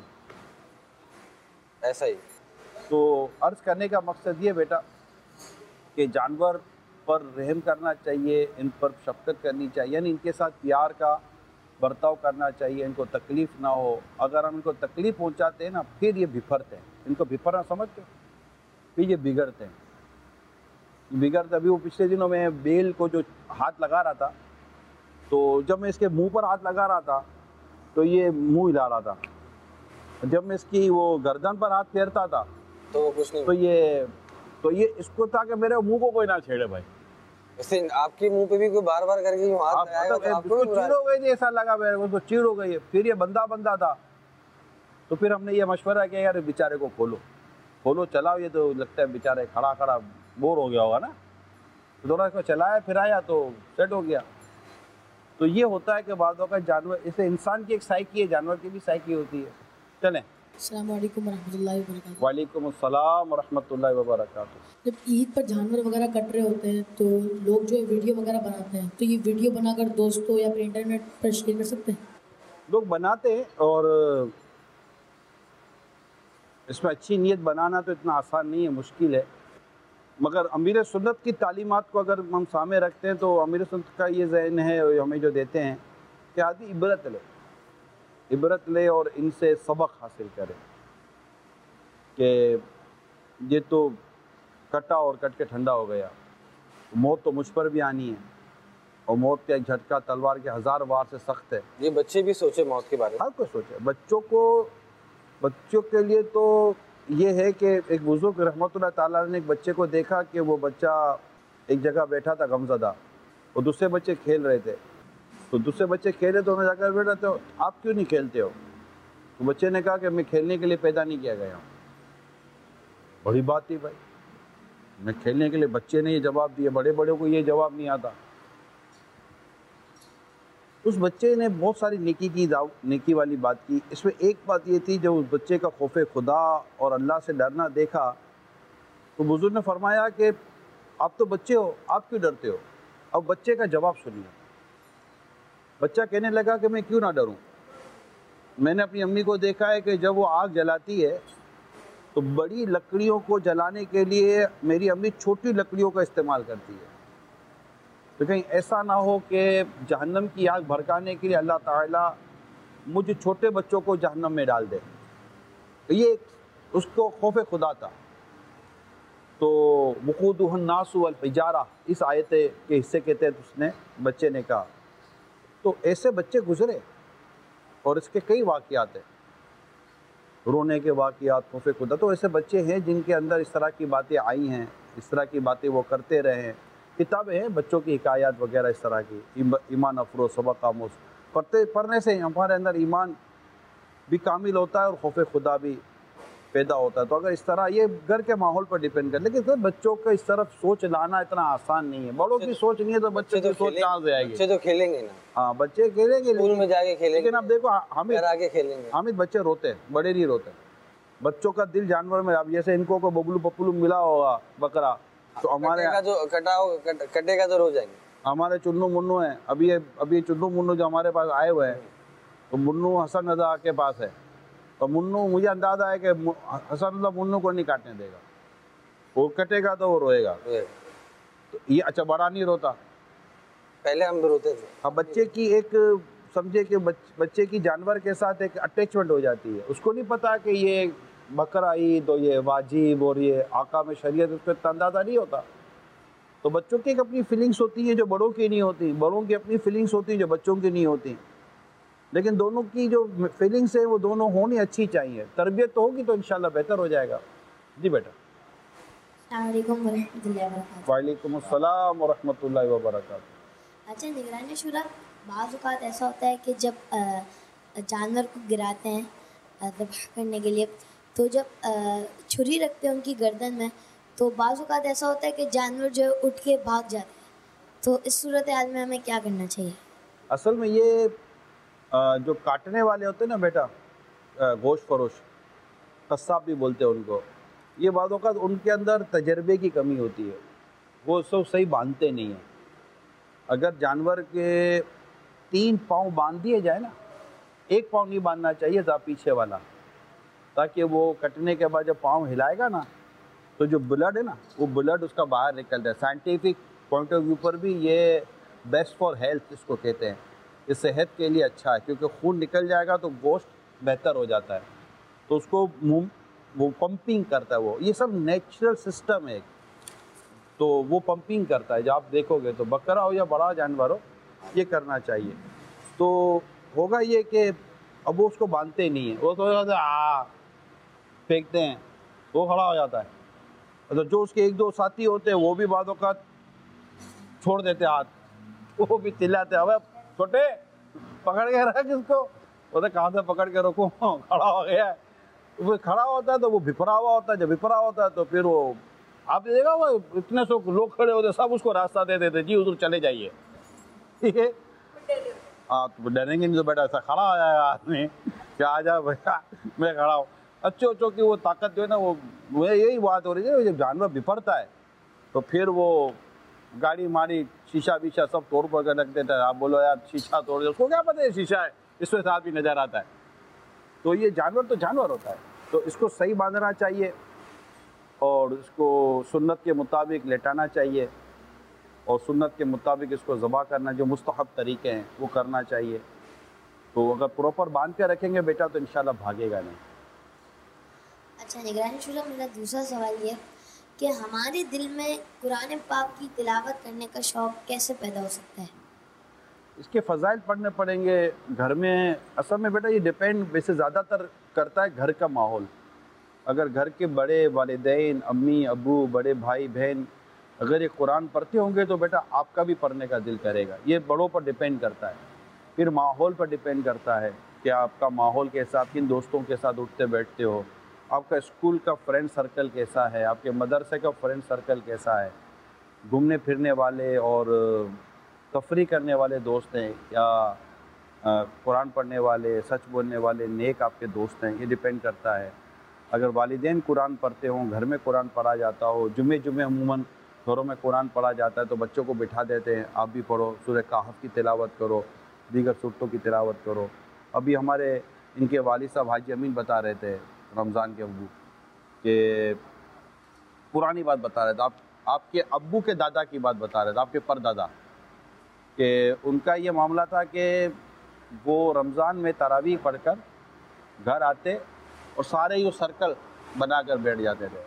ऐसा ही। तो अर्ज करने का मकसद ये बेटा कि जानवर पर रहम करना चाहिए, इन पर शफकत करनी चाहिए, यानी इनके साथ प्यार का बर्ताव करना चाहिए, इनको तकलीफ़ ना हो। अगर हम इनको तकलीफ़ पहुंचाते हैं ना, फिर ये बिफरते हैं, इनको बिफरना समझते हो, फिर ये बिगड़ते हैं, बिगड़ते। अभी वो पिछले दिनों में बेल को जो हाथ लगा रहा था, तो जब मैं इसके मुंह पर हाथ लगा रहा था तो ये मुंह हिला रहा था, जब मैं इसकी वो गर्दन पर हाथ फेरता था तो वो कुछ नहीं, तो ये तो ये इसको था कि मेरे मुंह को कोई ना छेड़े भाई, वैसे आपके मुंह पे भी कोई बार बार करके यूं हाथ आप लगाएगा तो आपको भी उसको बुरा चीड़ हो गई थी, ऐसा लगा मेरे को, तो चीड़ हो गई है। फिर ये बंदा बंदा था, तो फिर हमने ये मशवरा किया यार बेचारे को खोलो खोलो चलाओ, ये तो लगता है बेचारे खड़ा खड़ा बोर हो गया होगा ना, तो थोड़ा इसको चलाया फिर आया तो सेट हो गया। तो ये होता है कि बातों का जानवर, इसे इंसान की एक साइकी है, जानवर की भी साइकी होती है। चलें, अस्सलाम वालेकुम रहमतुल्लाहि व बरकातुहू। वालेकुम अस्सलाम व रहमतुल्लाहि व बरकातुहू। जब ईद पर जानवर वगैरह कट रहे होते हैं तो लोग जो है वीडियो वगैरह बनाते हैं, तो ये वीडियो बनाकर दोस्तों या फिर इंटरनेट पर शेयर कर सकते हैं? लोग बनाते हैं, और इसमें अच्छी नीयत बनाना तो इतना आसान नहीं है, मुश्किल है। मगर अमीर सुन्नत की तालीमात को अगर हम सामने रखते हैं तो अमीर सुन्नत का ये ज़हन है हमें जो देते हैं कि आदमी इबरत ले इबरत ले और इनसे सबक हासिल करे कि ये तो कटा और कट के ठंडा हो गया, मौत तो मुझ पर भी आनी है, और मौत का एक झटका तलवार के हज़ार वार से सख्त है। ये बच्चे भी सोचे मौत के बारे में। हर कोई सोचे। बच्चों को बच्चों के लिए तो ये है कि एक बुजुर्ग रहमतुल्लाह ताला ने एक बच्चे को देखा कि वो बच्चा एक जगह बैठा था गमज़दा, और दूसरे बच्चे खेल रहे थे, तो दूसरे बच्चे खेले तो उन्होंने जाकर बैठा, तो आप क्यों नहीं खेलते हो? तो बच्चे ने कहा कि मैं खेलने के लिए पैदा नहीं किया गया हूँ। बड़ी बात थी भाई, मैं खेलने के लिए, बच्चे ने ये जवाब दिया, बड़े बड़े को ये जवाब नहीं आता। उस बच्चे ने बहुत सारी नेकी की नेकी वाली बात की। इसमें एक बात ये थी, जब उस बच्चे का खौफ खुदा और अल्लाह से डरना देखा तो बुजुर्ग ने फरमाया कि आप तो बच्चे हो, आप क्यों डरते हो? अब बच्चे का जवाब सुनिए। बच्चा कहने लगा कि मैं क्यों ना डरूं, मैंने अपनी अम्मी को देखा है कि जब वो आग जलाती है तो बड़ी लकड़ियों को जलाने के लिए मेरी अम्मी छोटी लकड़ियों का इस्तेमाल करती है, तो कहीं ऐसा ना हो कि जहन्नम की आग भड़काने के लिए अल्लाह ताला मुझे छोटे बच्चों को जहन्नम में डाल दे। तो ये उसको खौफ खुदा था। तो वक़ूदुहुन नासु वल हिजारा, इस आयत के हिस्से के तहत उसने बच्चे ने कहा। तो ऐसे बच्चे गुजरे और इसके कई वाक़यात हैं, रोने के वाक़यात, खौफ खुदा। तो ऐसे बच्चे हैं जिनके अंदर इस तरह की बातें आई हैं, इस तरह की बातें वो करते रहे हैं। किताबें हैं बच्चों की हिकायत वगैरह इस तरह की, ईमान अफरोज़ सबक आमोज़, पढ़ते पढ़ने से हमारे अंदर ईमान भी कामिल होता है और खौफ खुदा भी पैदा होता है। तो अगर इस तरह, ये घर के माहौल पर डिपेंड कर, लेकिन सर बच्चों को इस तरफ सोच लाना इतना आसान नहीं है। बड़ों की सोच नहीं है तो बच्चों की सोच कहाँ से आएगी? बच्चे तो खेलेंगे ना। हाँ, बच्चे खेलेंगे, स्कूल में जाके खेलेंगे, लेकिन अब देखो हमें आगे खेलेंगे। हामिद बच्चे रोते हैं, बड़े नहीं रोते। बच्चों का दिल जानवर में, अब जैसे इनको को बबलू पपलू मिला होगा बकरा, तो हमारे कटेगा जो कटा हो कट, कटेगा तो रो जाएंगे। हमारे चुन्नू मुन्नू हैं, अभी ये अभी चुन्नू मुन्नू जो हमारे पास आए हुए हैं, तो मुन्नू हसन रजा के पास है, तो मुन्नू, मुझे अंदाज़ा है कि हसन रजा मुन्नू को नहीं काटने देगा, वो कटेगा तो वो रोएगा। तो ये अच्छा, बड़ा नहीं रोता, पहले हम भी रोते थे। अब बच्चे की एक, समझे कि बच, बच्चे की जानवर के साथ एक अटैचमेंट हो जाती है। उसको नहीं पता कि ये बकरा ईद और ये वाजिब और ये आका में शरीयत, उसको इतना अंदाज़ा नहीं होता। तो बच्चों की एक अपनी फीलिंग्स होती हैं जो बड़ों की नहीं होती, बड़ों की अपनी फीलिंग्स होती हैं जो बच्चों की नहीं होती। लेकिन दोनों की जो फीलिंग्स है वो दोनों होनी अच्छी चाहिए। तरबियत तो होगी तो इंशाल्लाह बेहतर हो जाएगा। जी बेटा। वालेकुम अस्सलाम व रहमतुल्लाहि व बरकातुहू। अच्छा, निगरानी शुरा, बाज़ औक़ात ऐसा होता है कि जब जानवर को गिराते हैं ज़ब्ह करने के लिए, तो जब छुरी रखते हैं उनकी गर्दन में, तो बाज़ औक़ात ऐसा होता है कि जानवर जो है उठ के भाग जाते हैं। तो इस सूरत हाल में हमें क्या करना चाहिए? असल में ये जो काटने वाले होते हैं ना बेटा, गोश्त फरोश, कस्साब भी बोलते हैं उनको, ये बाज़ औक़ात उनके अंदर तजर्बे की कमी होती है, वो सब सही बांधते नहीं हैं। अगर जानवर के तीन पाँव बांध दिए जाए ना, एक पाँव नहीं बांधना चाहिए ज़रा पीछे वाला, ताकि वो कटने के बाद जब पाँव हिलाएगा ना तो जो ब्लड है ना, वो ब्लड उसका बाहर निकल जाए। साइंटिफिक पॉइंट ऑफ व्यू पर भी ये बेस्ट फॉर हेल्थ इसको कहते हैं, ये सेहत के लिए अच्छा है, क्योंकि खून निकल जाएगा तो गोश्त बेहतर हो जाता है। तो उसको मुंह वो पंपिंग करता है, वो ये सब नेचुरल सिस्टम है, तो वो पंपिंग करता है। जब आप देखोगे तो बकरा हो या बड़ा जानवर हो, ये करना चाहिए। तो होगा ये कि अब वो उसको बांधते नहीं है, वो तो आ फेंकते हैं, वो खड़ा हो जाता है। तो जो उसके एक दो साथी होते हैं वो भी बाद औक़ात छोड़ देते हाथ, वो भी चिल्लाते, अबे छोटे पकड़ के रख इसको। बोले कहाँ से पकड़ के रखूँ, खड़ा हो गया है। वो खड़ा होता है तो वो भिपरा हुआ होता है, जब भिपरा होता है तो फिर वो आप देखा वो इतने सौ लोग खड़े होते, सब उसको रास्ता दे देते, जी उधर चले जाइए, ठीक है। हाँ तो डरेंगे नहीं तो बेटा ऐसा खड़ा हो जाएगा आदमी क्या आ जाए भैया मैं खड़ा हूँ। अच्छे अच्छों की वो ताकत जो है ना, वो वो यही बात हो रही है, जब जानवर बिफरता है तो फिर वो गाड़ी मारी शीशा वीशा सब तोड़ फोड़ कर रख देता है। आप बोलो यार शीशा तोड़ दे, उसको क्या पता है शीशा है, इसमें साथ भी नज़र आता है। तो ये जानवर तो जानवर होता है, तो इसको सही बांधना चाहिए और इसको सुन्नत के मुताबिक लेटाना चाहिए और सुन्नत के मुताबिक इसको ज़बा करना, जो मुस्तहब तरीके हैं वो करना चाहिए। तो अगर प्रॉपर बांध के रखेंगे बेटा तो इंशाल्लाह भागेगा नहीं। अच्छा निगरानी शुरा, मेरा दूसरा सवाल ये कि हमारे दिल में कुरान पाक की तिलावत करने का शौक़ कैसे पैदा हो सकता है? इसके फ़ज़ाइल पढ़ने पड़ेंगे घर में। असल में बेटा ये डिपेंड वैसे ज़्यादातर करता है घर का माहौल। अगर घर के बड़े वालिदैन, अम्मी अबू, बड़े भाई बहन अगर ये कुरान पढ़ते होंगे तो बेटा आपका भी पढ़ने का दिल करेगा। ये बड़ों पर डिपेंड करता है। फिर माहौल पर डिपेंड करता है कि आपका माहौल कैसा, आप किन दोस्तों के साथ उठते बैठते हो, आपका स्कूल का फ्रेंड सर्कल कैसा है, आपके मदरसे का फ्रेंड सर्कल कैसा है, घूमने फिरने वाले और तफरी करने वाले दोस्त हैं या कुरान पढ़ने वाले, सच बोलने वाले नेक आपके दोस्त हैं, ये डिपेंड करता है। अगर वालिदैन कुरान पढ़ते हों, घर में कुरान पढ़ा जाता हो, जुमे जुमे अमूमन घरों में कुरान पढ़ा जाता है तो बच्चों को बिठा देते हैं, आप भी पढ़ो, सूरह कहफ की तिलावत करो, दीगर सूरतों की तिलावत करो। अभी हमारे इनके वालिद साहब हाजी अमीन बता रहे थे, रमज़ान के अब्बू के पुरानी बात बता रहे थे, आप आपके अब्बू के दादा की बात बता रहे थे, आपके परदादा कि उनका ये मामला था कि वो रमज़ान में तरावीह पढ़कर घर आते और सारे ही सर्कल बना कर बैठ जाते थे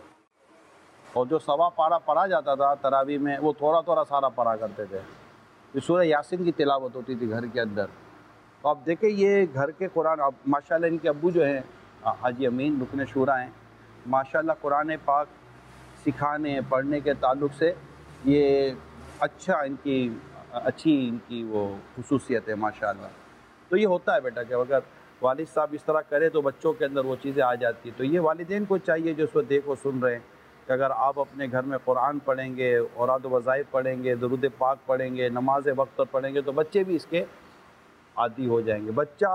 और जो सवा पारा पढ़ा जाता था तरावीह में वो थोड़ा थोड़ा सारा पढ़ा करते थे। ये सूरह यासीन की तिलावत होती थी घर के अंदर। तो आप देखें ये घर के कुरान, अब माशाल्लाह इनके अब्बू जो हैं हाजी अमीन रुकन शूरा हैं, माशाल्लाह कुरान पाक सिखाने पढ़ने के ताल्लुक़ से ये अच्छा इनकी अच्छी इनकी वो खुसूसियत है माशाल्लाह। तो ये होता है बेटा कि अगर वालिद साहब इस तरह करे तो बच्चों के अंदर वो चीज़ें आ जाती। तो ये वालिदैन को चाहिए जो उसको देखो सुन रहे हैं कि अगर आप अपने घर में कुरान पढ़ेंगे, औराद वज़ाइफ पढ़ेंगे, दुरूद पाक पढ़ेंगे, नमाज वक्त पर पढ़ेंगे तो बच्चे भी इसके आदी हो जाएंगे। बच्चा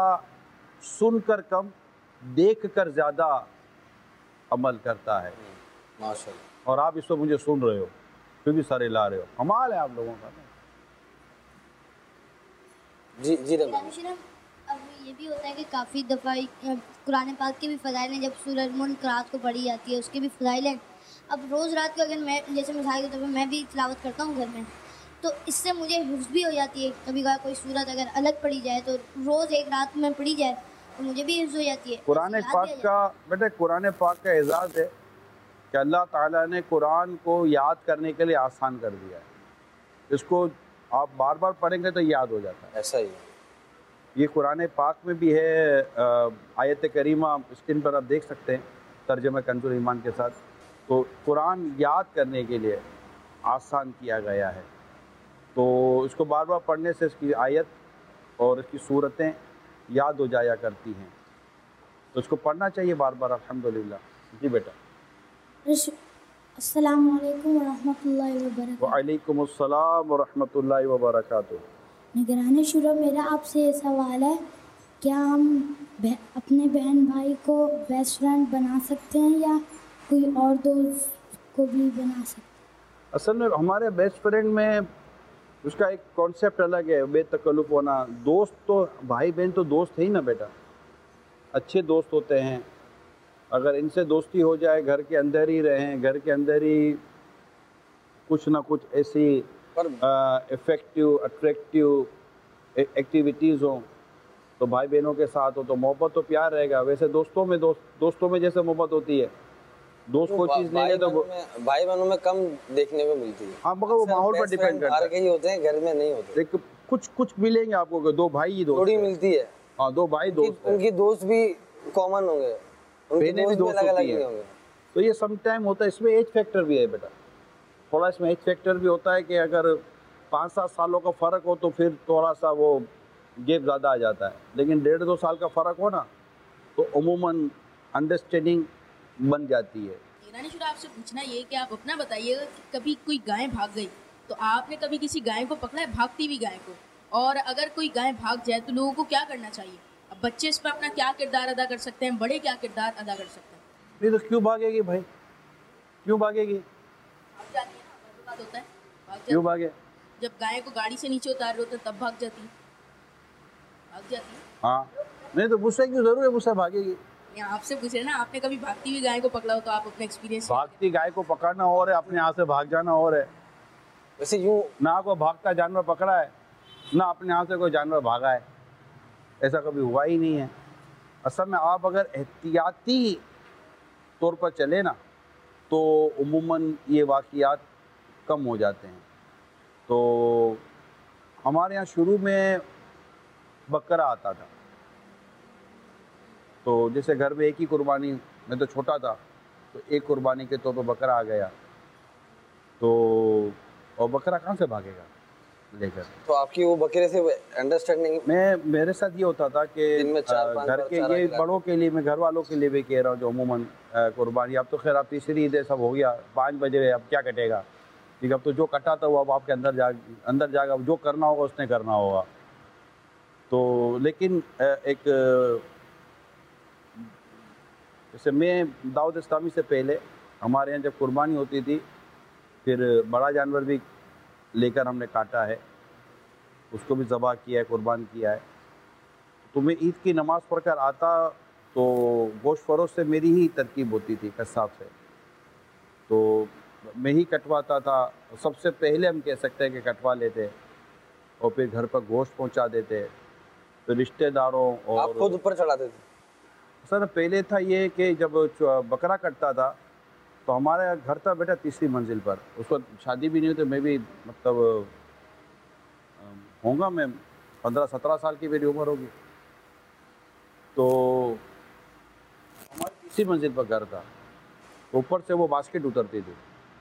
सुनकर कम, देख कर ज़्यादा अमल करता है माशाअल्लाह। और आप इसको मुझे सुन रहे हो फिर भी सारे ला रहे हो, कमाल है आप लोगों का। जी जी अब ये भी होता है कि काफ़ी दफ़ा कुरान पाक के भी फ़ज़ाइल हैं, जब सूरह मुल्क रात को पढ़ी जाती है उसके भी फ़ज़ाइल हैं। अब रोज़ रात को अगर मैं जैसे मिसाल के तौर पर मैं भी तिलावत करता हूँ घर में, तो इससे मुझे हिफ्ज़ भी हो जाती है। कभी कभार कोई सूरत अगर अलग पढ़ी जाए तो रोज़ एक रात में पढ़ी जाए तो मुझे भी हिफ्ज़ हो जाती है। कुरान पाक का बेटे कुरान पाक का एजाज़ है कि अल्लाह ताला ने कुरान को याद करने के लिए आसान कर दिया है। इसको आप बार बार पढ़ेंगे तो याद हो जाता है। ऐसा ही है। ये कुरान पाक में भी है, आयत करीमा स्क्रीन पर आप देख सकते हैं तर्जुमा कंजुल ईमान के साथ। तो कुरान याद करने के लिए आसान किया गया है, तो इसको बार बार पढ़ने से इसकी आयत और इसकी सूरतें याद हो जाया करती हैं, तो इसको पढ़ना चाहिए बार बार अल्हम्दुलिल्लाह। जी बेटा। अस्सलामु अलैकुम वरहमतुल्लाहि वबरकातुहू। वालेकुम अस्सलाम वरहमतुल्लाहि वबरकातुहू। निगरानी शुरा, मेरा आपसे ये सवाल है, क्या हम अपने बहन भाई को बेस्ट फ्रेंड बना सकते हैं या कोई और दोस्त को भी बना सकते हैं? असल में हमारे बेस्ट फ्रेंड में उसका एक कॉन्सेप्ट अलग है, बेतकल्लुफ़ होना। दोस्त तो भाई बहन तो दोस्त है ही ना बेटा, अच्छे दोस्त होते हैं। अगर इनसे दोस्ती हो जाए, घर के अंदर ही रहें, घर के अंदर ही कुछ ना कुछ ऐसी इफ़ेक्टिव अट्रैक्टिव एक्टिविटीज़ हों तो भाई बहनों के साथ हो तो मोहब्बत तो प्यार रहेगा। वैसे दोस्तों में दोस्त दोस्तों में जैसे मोहब्बत होती है, दोस्त को चीज़ नहीं है तो भाई बहनों में कम देखने को मिलती है। हाँ मगर वो माहौल पर डिपेंड करता है। ही होते हैं, घर में नहीं होते। एक कुछ कुछ मिलेंगे आपको, दो भाई ही दोस्त थोड़ी मिलती है। हाँ दो भाई दोस्त, उनकी दोस्त भी कॉमन होंगे, उनके दोस्त भी अलग अलग नहीं होंगे। तो ये सम टाइम होता है। इसमें एज फैक्टर भी है बेटा, थोड़ा इसमें एज फैक्टर भी होता है कि अगर पाँच सात सालों का फ़र्क हो तो फिर थोड़ा सा वो गैप ज़्यादा आ जाता है, लेकिन डेढ़ दो साल का फ़र्क हो ना तो अमूमन अंडरस्टैंडिंग बन जाती है। निगरानी शुदा आपसे पूछना ये कि आप अपना बताइएगा कि कभी कोई गाय भाग गई तो आपने कभी किसी गाय को पकड़ा है, भागती हुई गाय को, और अगर कोई गाय भाग जाए तो लोगों को क्या करना चाहिए? अब बच्चे इस पर अपना क्या किरदार अदा कर सकते हैं, बड़े क्या किरदार अदा कर सकते हैं? नहीं तो क्यों भागेगी भाई, क्यों भागेगी, भाग जाती है ना, तो बात होता है भाग जाती क्यों है। भागे? जब गाय को गाड़ी से नीचे उतार रहे होते हैं तब भाग जाती है, भाग जाती है। हाँ, नहीं तो मुझसे क्यों ज़रूर है, मुझसे भागेगी। या आपसे पूछ रहे ना, आपने कभी भागती हुई गाय को पकड़ा हो तो आप अपना एक्सपीरियंस। भागती गाय को पकड़ना और है, अपने यहाँ से भाग जाना और है। वैसे यूँ ना कोई भागता जानवर पकड़ा है, ना अपने यहाँ से कोई जानवर भागा है, ऐसा कभी हुआ ही नहीं है। असल में आप अगर एहतियाती तौर पर चले ना तो उमूमन ये वाक़ियात कम हो जाते हैं। तो हमारे यहाँ शुरू में बकरा आता था, तो जैसे घर में एक ही कुर्बानी, मैं तो छोटा था तो एक कुर्बानी के तौर पर बकरा आ गया, तो और बकरा कहाँ से भागेगा लेकर। तो आपकी वो बकरे से अंडरस्टैंडिंग मैं मेरे साथ ये होता था कि दिन में चार अ, पांच घर बार के चारा ये खिलाते। बड़ों के लिए, मैं घर वालों के लिए भी कह रहा हूँ जो अमूमन अ, कुर्बानी, अब तो खैर अब तीसरी ईद है, सब हो गया, पाँच बजे अब क्या कटेगा, ठीक है, अब तो जो कटा था वो अब आपके अंदर जा अंदर जाएगा, जो करना होगा उसने करना होगा। तो लेकिन अ, एक अ, जैसे मैं दाऊद इस्लामी से पहले हमारे यहाँ जब कुर्बानी होती थी, फिर बड़ा जानवर भी लेकर हमने काटा है, उसको भी ज़बह किया है, कुर्बान किया है। तो मैं ईद की नमाज़ पढ़कर आता तो गोश्त फरोश से मेरी ही तरकीब होती थी कसाब से, तो मैं ही कटवाता था। सबसे पहले हम कह सकते हैं कि कटवा लेते और फिर घर पर गोश्त पहुंचा देते, तो रिश्तेदारों आप और खुद ऊपर चढ़ाते थे? सर पहले था ये कि जब बकरा कटता था तो हमारा घर था बेटा तीसरी मंजिल पर, उस वक्त शादी भी नहीं हुई, तो मैं भी मतलब होगा मैं पंद्रह सत्रह साल की मेरी उम्र होगी, तो हमारी तीसरी मंजिल पर घर था, तो ऊपर से वो बास्केट उतरती थी,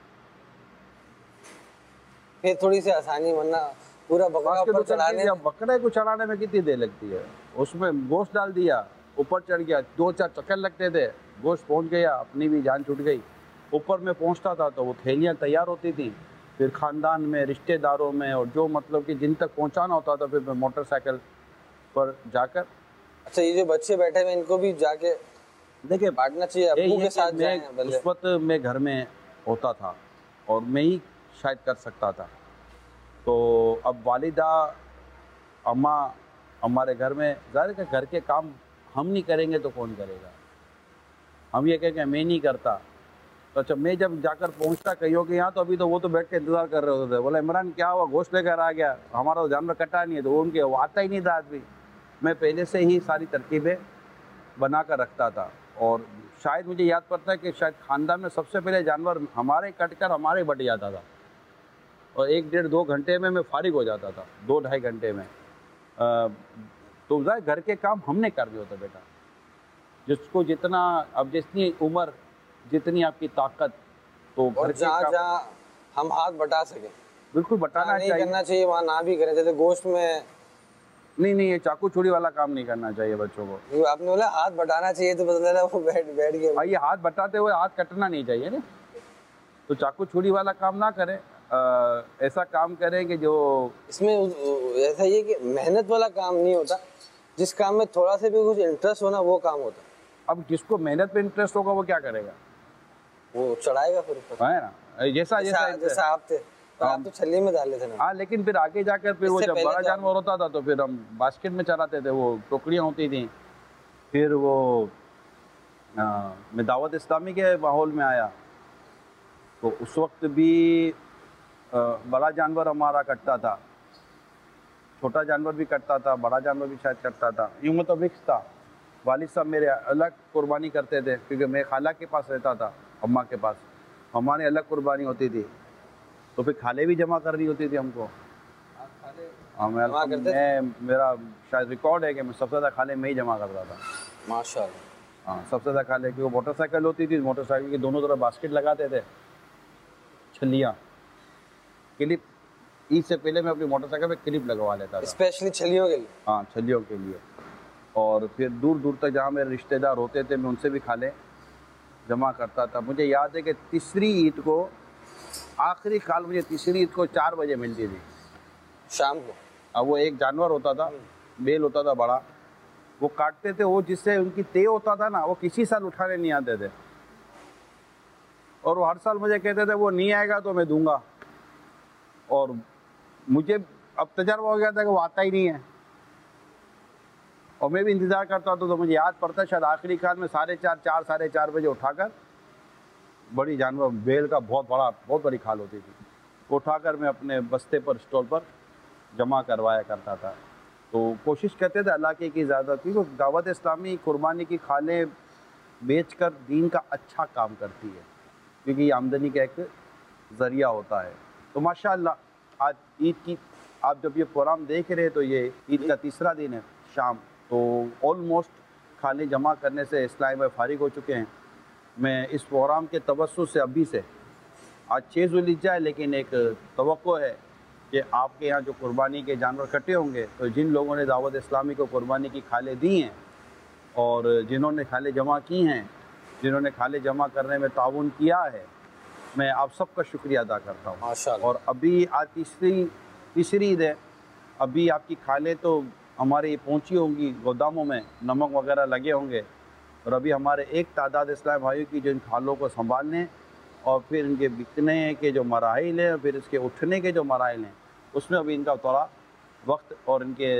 फिर थोड़ी सी आसानी, वरना पूरा बकरा बास्केट ऊपर चढ़ाने उतरती थी। बकरे को चढ़ाने में कितनी देर लगती है, उसमें गोश्त डाल दिया, ऊपर चढ़ गया, दो चार चक्कर लगते थे, गोश्त पहुंच गया, अपनी भी जान छूट गई। ऊपर में पहुंचता था तो वो थैलियाँ तैयार होती थी, फिर ख़ानदान में, रिश्तेदारों में, और जो मतलब कि जिन तक पहुंचाना होता था, फिर मैं मोटरसाइकिल पर जाकर। अच्छा, ये जो बच्चे बैठे हुए इनको भी जाके देखिए बांटना चाहिए, अब्बू के साथ जाएं भले। उस वक्त मैं घर में होता था और मैं ही शायद कर सकता था, तो अब वालिदा अम्मा हमारे घर में, ज़ाहिर है घर के काम हम नहीं करेंगे तो कौन करेगा, हम ये कहेंगे मैं नहीं करता। तो अच्छा, मैं जब जाकर पहुंचता कहियो कि यहाँ, तो अभी तो वो तो बैठ के इंतज़ार कर रहे होते थे, बोला इमरान क्या हुआ, गोश्त लेकर आ गया, हमारा तो जानवर कटा नहीं है, तो उनके वो आता ही नहीं था आदमी। मैं पहले से ही सारी तरकीबें बना कर रखता था, और शायद मुझे याद पड़ता है कि शायद ख़ानदान में सबसे पहले जानवर हमारे कट कर हमारे बट जाता था, और एक डेढ़ दो घंटे में मैं फारिग हो जाता था, दो ढाई घंटे में। आ, तो ज़ाहिर घर के काम हमने करने होते बेटा, जिसको जितना, अब जितनी उम्र जितनी आपकी ताकत, तो घर और के जहाँ काम जहाँ हम हाथ बटा सके बिल्कुल बटाना नहीं चाहिए। करना चाहिए, वहाँ ना भी करें। जैसे गोश्त में नहीं नहीं ये चाकू छुरी वाला काम नहीं करना चाहिए बच्चों को। ये आपने बोला हाथ बटाना चाहिए, तो पता चला वो बैठ बैठ गए। भाई ये हाथ बटाते हुए हाथ कटना नहीं चाहिए ना, तो चाकू छुरी वाला काम ना करें, आ, ऐसा काम करें कि जो इसमें उ- उ- ऐसा ये कि मेहनत वाला काम नहीं होता, जिस काम में थोड़ा सा भी कुछ इंटरेस्ट होना वो काम होता। अब जिसको मेहनत पे इंटरेस्ट होगा वो क्या करेगा, वो चढ़ाएगा फिर ऊपर। है ना, जैसा जैसा जैसा जैसा आप थे, तो आप तो छल्ली में डाले थे ना। हाँ, लेकिन फिर आगे जाकर फिर वो इससे जब पहले बड़ा तो जानवर होता था तो फिर हम बास्केट में चलाते थे, वो टोकरियाँ होती थी। फिर वो आ, मैं दावत इस्लामी के माहौल में आया तो उस वक्त भी आ, बड़ा जानवर हमारा कटता था, छोटा जानवर भी कटता था, बड़ा जानवर भी शायद कटता था, यूँ मतलब मिक्स था। वालिद साहब मेरे अलग कुर्बानी करते थे, क्योंकि मैं खाला के पास रहता था, अम्मा के पास, हमारे अलग कुर्बानी होती थी, तो फिर खाले भी जमा करनी होती थी हमको। हाँ, मैं, जमा करते थे? मैं मेरा शायद रिकॉर्ड है कि मैं सबसे ज़्यादा खाले में ही जमा करता था। माशाल्लाह। हाँ, सबसे ज़्यादा खाले, क्योंकि वो मोटरसाइकिल होती थी, मोटरसाइकिल की दोनों तरफ बास्केट लगाते थे, छलियाँ क्लिप ईद से पहले मैं अपनी मोटरसाइकिल पे क्लिप लगवा लेता था, स्पेशली छलियों के लिए। हाँ, छलियों के लिए। और फिर दूर दूर तक जहाँ मेरे रिश्तेदार होते थे मैं उनसे भी खाले जमा करता था। मुझे याद है कि तीसरी ईद को, आखिरी खाल मुझे तीसरी ईद को चार बजे मिलती थी शाम को। अब वो एक जानवर होता था, बेल होता था बड़ा, वो काटते थे, वो जिससे उनकी तय होता था ना, वो किसी साल उठाने नहीं आते थे। और वो हर साल मुझे कहते थे वो नहीं आएगा तो मैं दूंगा। और मुझे अब तजर्बा हो गया था कि वो आता ही नहीं है, और मैं भी इंतज़ार करता था। तो मुझे याद पड़ता शायद आखिरी खाल में साढ़े चार चार साढ़े चार बजे उठाकर, बड़ी जानवर बेल का बहुत बड़ा बहुत बड़ी खाल होती थी, वो उठाकर मैं अपने बस्ते पर स्टॉल पर जमा करवाया करता था। तो कोशिश करते थे अल्लाह की की ज़्यादा, क्योंकि दावत इस्लामी कुर्बानी की खालें बेचकर दीन का अच्छा काम करती है, क्योंकि ये आमदनी का एक ज़रिया होता है। तो माशाअल्लाह आज ईद की आप जब ये प्रोग्राम देख रहे हैं तो ये ईद का तीसरा दिन है शाम, तो ऑलमोस्ट खाली जमा करने से इस्लाम में फारिग हो चुके हैं। मैं इस प्रोग्राम के तवस्सुस से अभी से, आज छः ज़ुल्हिज्जा है, लेकिन एक तवक्को है कि आपके यहाँ जो कुर्बानी के जानवर कटे होंगे, तो जिन लोगों ने दावत इस्लामी को कुर्बानी की खालें दी हैं और जिन्होंने खालें जमा की हैं, जिन्होंने खालें जमा करने में ताउन किया है, मैं आप सबका शुक्रिया अदा करता हूँ माशाअल्लाह। और अभी आज तीसरी तीसरी ईद है, अभी आपकी खालें तो हमारी पहुँची होंगी गोदामों में, नमक वगैरह लगे होंगे, और अभी हमारे एक तादाद इस्लाम भाइयों की जो इन खालों को संभालने और फिर इनके बिकने के जो मराहिल हैं, फिर इसके उठने के जो मराहिल हैं, उसमें अभी इनका थोड़ा वक्त और इनके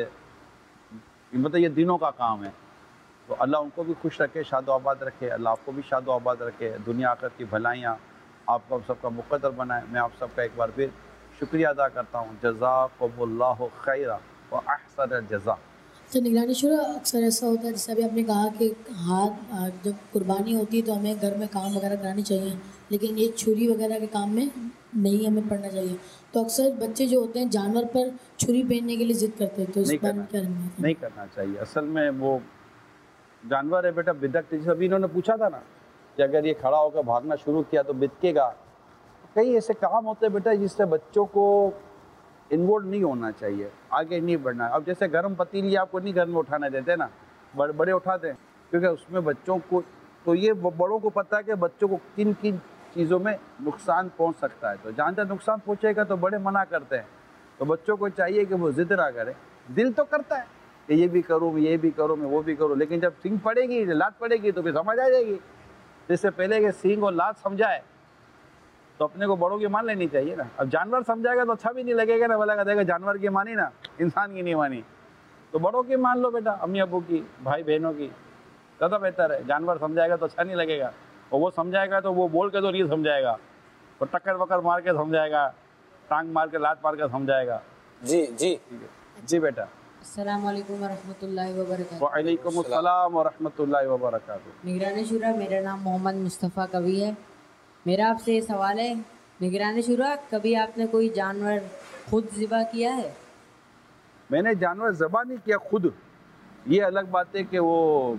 मतलब ये दिनों का काम है। तो अल्लाह उनको भी खुश रखे, शादो आबाद रखे, अल्लाह आपको भी शादो आबाद रखे, दुनिया आखिरत की भलाइयाँ आपको सबका मुक़द्दर बनाए। मैं आप सबका एक बार फिर शुक्रिया अदा करता हूँ। जज़ाकुमुल्लाहु खैरा व अहसन जज़ा। तो निगरानी शुरा अक्सर ऐसा होता है, जैसे अभी आपने कहा कि हाथ जब कुर्बानी होती है तो हमें घर में काम वगैरह करानी चाहिए, लेकिन ये छुरी वगैरह के काम में नहीं हमें पड़ना चाहिए। तो अक्सर बच्चे जो होते हैं जानवर पर छुरी पहनने के लिए ज़िद करते हैं, तो इस बारे में क्या रहना है? नहीं करना चाहिए। असल में वो जानवर है बेटा बिदक, जैसे अभी इन्होंने पूछा था ना कि अगर ये खड़ा होकर भागना शुरू किया तो बिदकेगा। कई ऐसे काम होते हैं बेटा जिससे बच्चों को इन्वॉल्व नहीं होना चाहिए, आगे नहीं बढ़ना। अब जैसे गर्म पतीली आपको नहीं घर में उठाने देते ना, बड़े बड़े उठाते हैं, क्योंकि उसमें बच्चों को, तो ये बड़ों को पता है कि बच्चों को किन किन चीज़ों में नुकसान पहुंच सकता है। तो जहाँ तक नुकसान पहुंचेगा तो बड़े मना करते हैं। तो बच्चों को चाहिए कि वो ज़िद ना करें। दिल तो करता है कि ये भी करूँ, ये भी करूँ, मैं वो भी करूँ, लेकिन जब सींग पड़ेगी, लात पड़ेगी तो फिर समझ आ जाएगी। इससे पहले कि सींग और लात समझाए तो अपने को बड़ों की मान लेनी चाहिए ना। अब जानवर समझाएगा तो अच्छा भी नहीं लगेगा ना, बोला देगा जानवर की मानी ना, इंसान की नहीं मानी। तो बड़ों की मान लो बेटा, अम्मी अबू की, भाई बहनों की, ज़्यादा बेहतर है। जानवर समझाएगा तो अच्छा नहीं लगेगा, और वो समझाएगा तो वो बोल के तो नहीं समझाएगा, वो टक्कर वक्कर मार के समझाएगा, टांग मार के, लात मार के समझाएगा। जी जी जी बेटा। अस्सलाम वालेकुम वरहमतुल्लाहि वबरकातुहू। वालेकुम अस्सलाम वरहमतुल्लाहि वबरकातुहू। निगरानी शुरा, मेरा नाम मोहम्मद मुस्तफ़ा कवी है। मेरा आपसे ये सवाल है, निगरानी शुरा, कभी आपने कोई जानवर खुद ज़िबा किया है? मैंने जानवर ज़िबा नहीं किया खुद। ये अलग बात है कि वो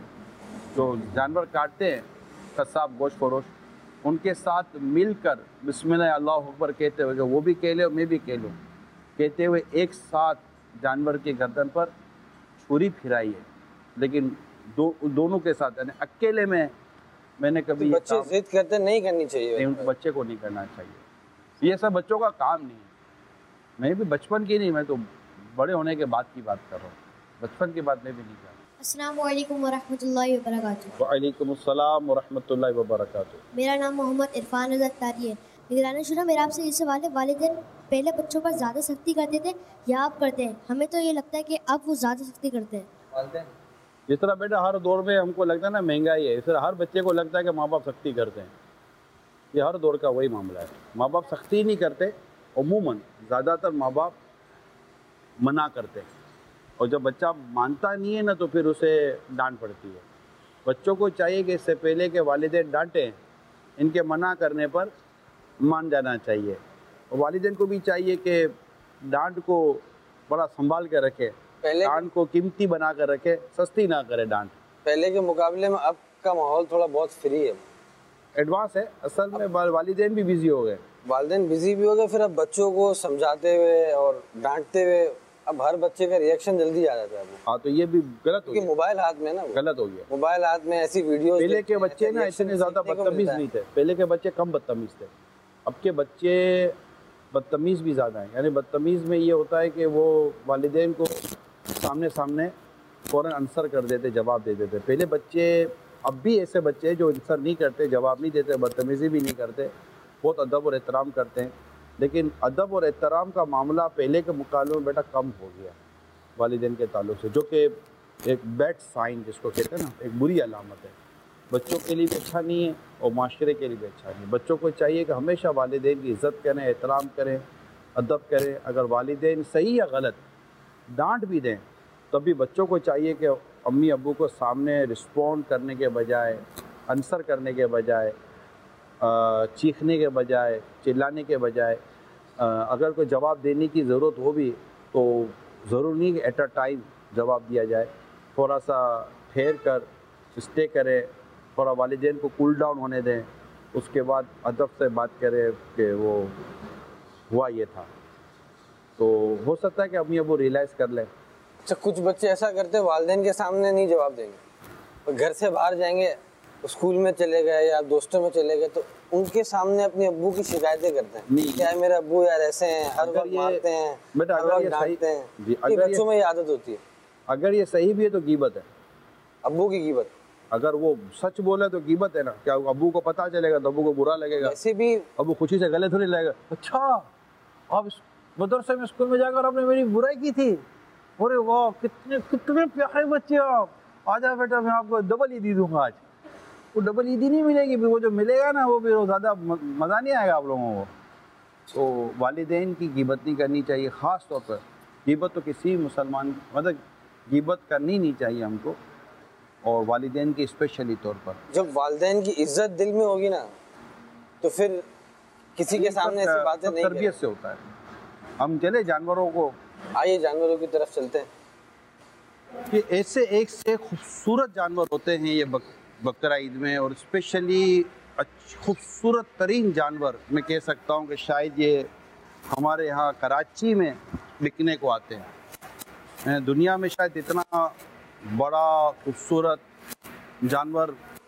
जो जानवर काटते हैं कसाब गोश्त फरोश, उनके साथ मिलकर बिस्मिल्लाह अल्लाहु अकबर कहते हुए, वो भी कह ले और मैं भी कह लूँ, कहते हुए एक साथ जानवर के गर्दन पर छुरी फिराई है। लेकिन दो दोनों के साथ, यानी अकेले में मैंने कभी, तो बच्चे जिद करते नहीं करनी चाहिए, नहीं, उनको बच्चे को नहीं करना चाहिए। ये सब बच्चों का काम नहीं है। मैं भी बचपन की नहीं, मैं तो बड़े होने के बाद की बात कर रहा हूँ, बचपन की बात मैं भी नहीं कर रहा। अस्सलाम वालेकुम वरहमतुल्लाहि वबरकातुहू। वालेकुम अस्सलाम वरहमतुल्लाहि वबरकातुहू। मेरा नाम मोहम्मद इरफान रज़ा तारी है। निगरानी शुरा, मेरा आपसे ये सवाल है, वालिदैन पहले बच्चों पर ज़्यादा सख्ती करते थे या आप करते हैं? हमें तो ये लगता है कि अब वो ज़्यादा सख्ती करते हैं। जिस तरह बेटा हर दौर में हमको लगता है ना महंगाई है, इस तरह हर बच्चे को लगता है कि माँ बाप सख्ती करते हैं। ये हर दौर का वही मामला है। माँ बाप सख्ती नहीं करते, अमूमन ज़्यादातर माँ बाप मना करते हैं, और जब बच्चा मानता नहीं है ना तो फिर उसे डांट पड़ती है। बच्चों को चाहिए कि इससे पहले के वालिदैन डांटें, इनके मना करने पर मान जाना चाहिए। और वालिदैन को भी चाहिए कि डांट को बड़ा संभाल के रखे, डांट को कीमती बना कर रखे, सस्ती ना करे डांट। पहले के मुकाबले में अब का माहौल थोड़ा बहुत फ्री है, एडवांस है। असल में वालिदैन भी बिजी हो गए, वालिदैन बिजी भी हो गए, फिर अब बच्चों को समझाते हुए और डांटते हुए अब हर बच्चे का रिएक्शन जल्दी आ जाता है। हाँ तो ये भी गलत हो गया, मोबाइल हाथ में ना, गलत हो गया। मोबाइल हाथ में ऐसी वीडियो। पहले के बच्चे ना इतने ज्यादा बदतमीज नहीं थे, पहले के बच्चे कम बदतमीज थे, अब के बच्चे बदतमीज भी ज़्यादा हैं। यानी बदतमीज़ में ये होता है कि वो वालिदैन को सामने सामने फ़ौरन आंसर कर देते, जवाब दे देते। पहले बच्चे, अब भी ऐसे बच्चे हैं जो आंसर नहीं करते, जवाब नहीं देते, बदतमीज़ी भी नहीं करते, बहुत अदब और एहतराम करते हैं। लेकिन अदब और एहतराम का मामला पहले के मुकाबले में बेटा कम हो गया वालिदैन के ताल्लुक से, जो कि एक बैड साइन जिसको कहते हैं ना, एक बुरी अलामत है। बच्चों के लिए भी अच्छा नहीं है और माशरे के लिए भी अच्छा नहीं है। बच्चों को चाहिए कि हमेशा वालिदैन की इज़्ज़त करें, एहतराम करें, अदब करें। अगर वालिदैन सही या गलत डांट भी दें तब भी बच्चों को चाहिए कि अम्मी अब्बू को सामने रिस्पॉन्ड करने के बजाय, आंसर करने के बजाय, चीखने के बजाय, चिल्लाने के बजाय, अगर कोई जवाब देने की ज़रूरत हो भी तो ज़रूर नहीं कि एट अ टाइम जवाब दिया जाए, थोड़ा सा ठहर कर स्टे करें, थोड़ा वालिदैन को कूल डाउन होने दें, उसके बाद अदब से बात करें कि वो हुआ ये था। तो हो सकता है कि अम्मी अब्बू रियलाइज़ कर लें। अच्छा, कुछ बच्चे ऐसा करते हैं वालिदैन के सामने नहीं जवाब देंगे, घर से बाहर जाएंगे, स्कूल में चले गए या दोस्तों में चले गए तो उनके सामने अपने अब्बू की शिकायतें करते हैं। नहीं, क्या है मेरे अब्बू यार ऐसे हैं, हर वक्त मारते हैं, बेटा हर वक्त डांटते हैं। ये बच्चों में ये आदत होती है। अगर ये सही भी है तो गीबत है, अब्बू की गीबत। अगर वो सच बोले तो गीबत है ना, क्या अब्बू को पता चलेगा तो अब्बू को बुरा लगेगा। ऐसे भी अब्बू खुशी से गले थोड़ी लगेगा, अच्छा आप मदरसे में स्कूल में जाकर आपने मेरी बुराई की थी, अरे वाह कितने कितने प्यारे बच्चे आप, आजा बेटा मैं आपको डबल ईदी दूंगा। आज वो डबल ईदी नहीं मिलेगी, वो जो मिलेगा ना वो भी ज़्यादा मज़ा नहीं आएगा आप लोगों को। तो वालिदैन की गीबत नहीं करनी चाहिए, ख़ास तौर पर गीबत तो किसी मुसलमान, मतलब गीबत करनी नहीं चाहिए हमको, और वालिदैन की स्पेशली तौर पर। जब वालिदैन की इज्जत दिल में होगी ना तो फिर किसी के सामने ऐसी बातें नहीं, तरबियत से होता है। हम चले जानवरों को, आइए जानवरों की तरफ चलते हैं कि ऐसे एक से खूबसूरत जानवर होते हैं ये बक, बकरा ईद में, और स्पेशली खूबसूरत तरीन जानवर मैं कह सकता हूँ कि शायद ये हमारे यहाँ कराची में बिकने को आते हैं। दुनिया में शायद इतना बड़ा खूबसूरत जानवर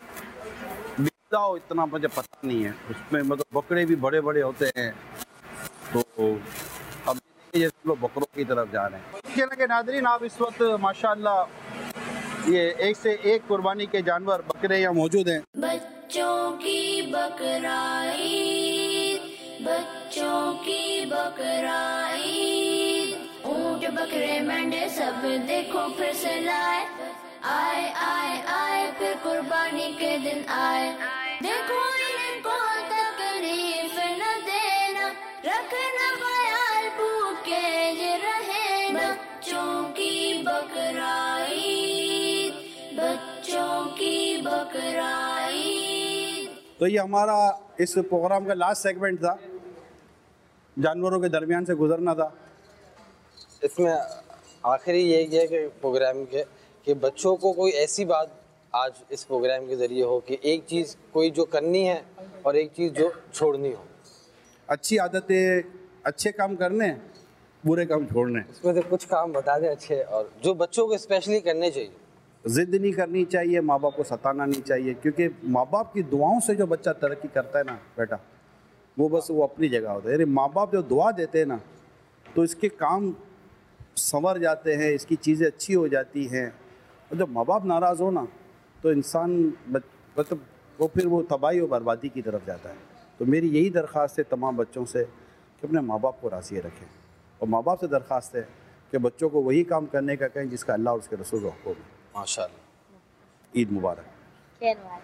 बिकता हो इतना मुझे पता नहीं है। उसमें मतलब बकरे भी बड़े बड़े होते हैं। तो अब ये लोग बकरों की तरफ जा रहे हैं। के नाज़रीन, आप इस वक्त माशाल्लाह ये एक से एक कुर्बानी के जानवर बकरे यहाँ मौजूद हैं। बच्चों की बकरा ईद, बच्चों की बकरा ईद, ऊंट बकरे मेंढे सब देखो फिर से लाए, आए आए आए फिर कुर्बानी के दिन आए। देखो इनको तकलीफ न देना, रखना ख्याल भूखे ये रहे ना। बच्चों की बकरा ईद, बच्चों की बकरा ईद। तो ये हमारा इस प्रोग्राम का लास्ट सेगमेंट था, जानवरों के दरमियान से गुजरना था। इसमें आखिरी यही है कि प्रोग्राम के कि बच्चों को कोई ऐसी बात आज इस प्रोग्राम के ज़रिए हो कि एक चीज़ कोई जो करनी है और एक चीज़ जो छोड़नी हो। अच्छी आदतें, अच्छे काम करने, बुरे काम छोड़ने। इसमें से कुछ काम बता दें अच्छे, और जो बच्चों को स्पेशली करने चाहिए। ज़िद नहीं करनी चाहिए, माँ बाप को सताना नहीं चाहिए, क्योंकि माँ बाप की दुआओं से जो बच्चा तरक्की करता है ना बेटा, वो बस वो अपनी जगह होता है। यानी माँ बाप जो दुआ देते हैं ना तो इसके काम संवर जाते हैं, इसकी चीज़ें अच्छी हो जाती हैं। और जब माँ बाप नाराज़ हो ना तो इंसान मतलब वो फिर वो तबाही और बर्बादी की तरफ जाता है। तो मेरी यही दरख्वास्त है तमाम बच्चों से कि अपने माँ बाप को राज़ी रखें, और माँ बाप से दरख्वास्त है कि बच्चों को वही काम करने का कहें जिसका अल्लाह और उसके रसूल का हुक्म है। माशाअल्लाह। ईद मुबारक।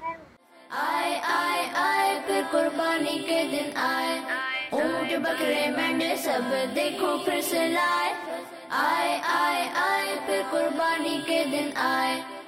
आए आए आए फिर कुर्बानी के दिन आए, ऊंट बकरे मेंढे सब देखो फिर से लाए, आए आए आए फिर कुर्बानी के दिन आए।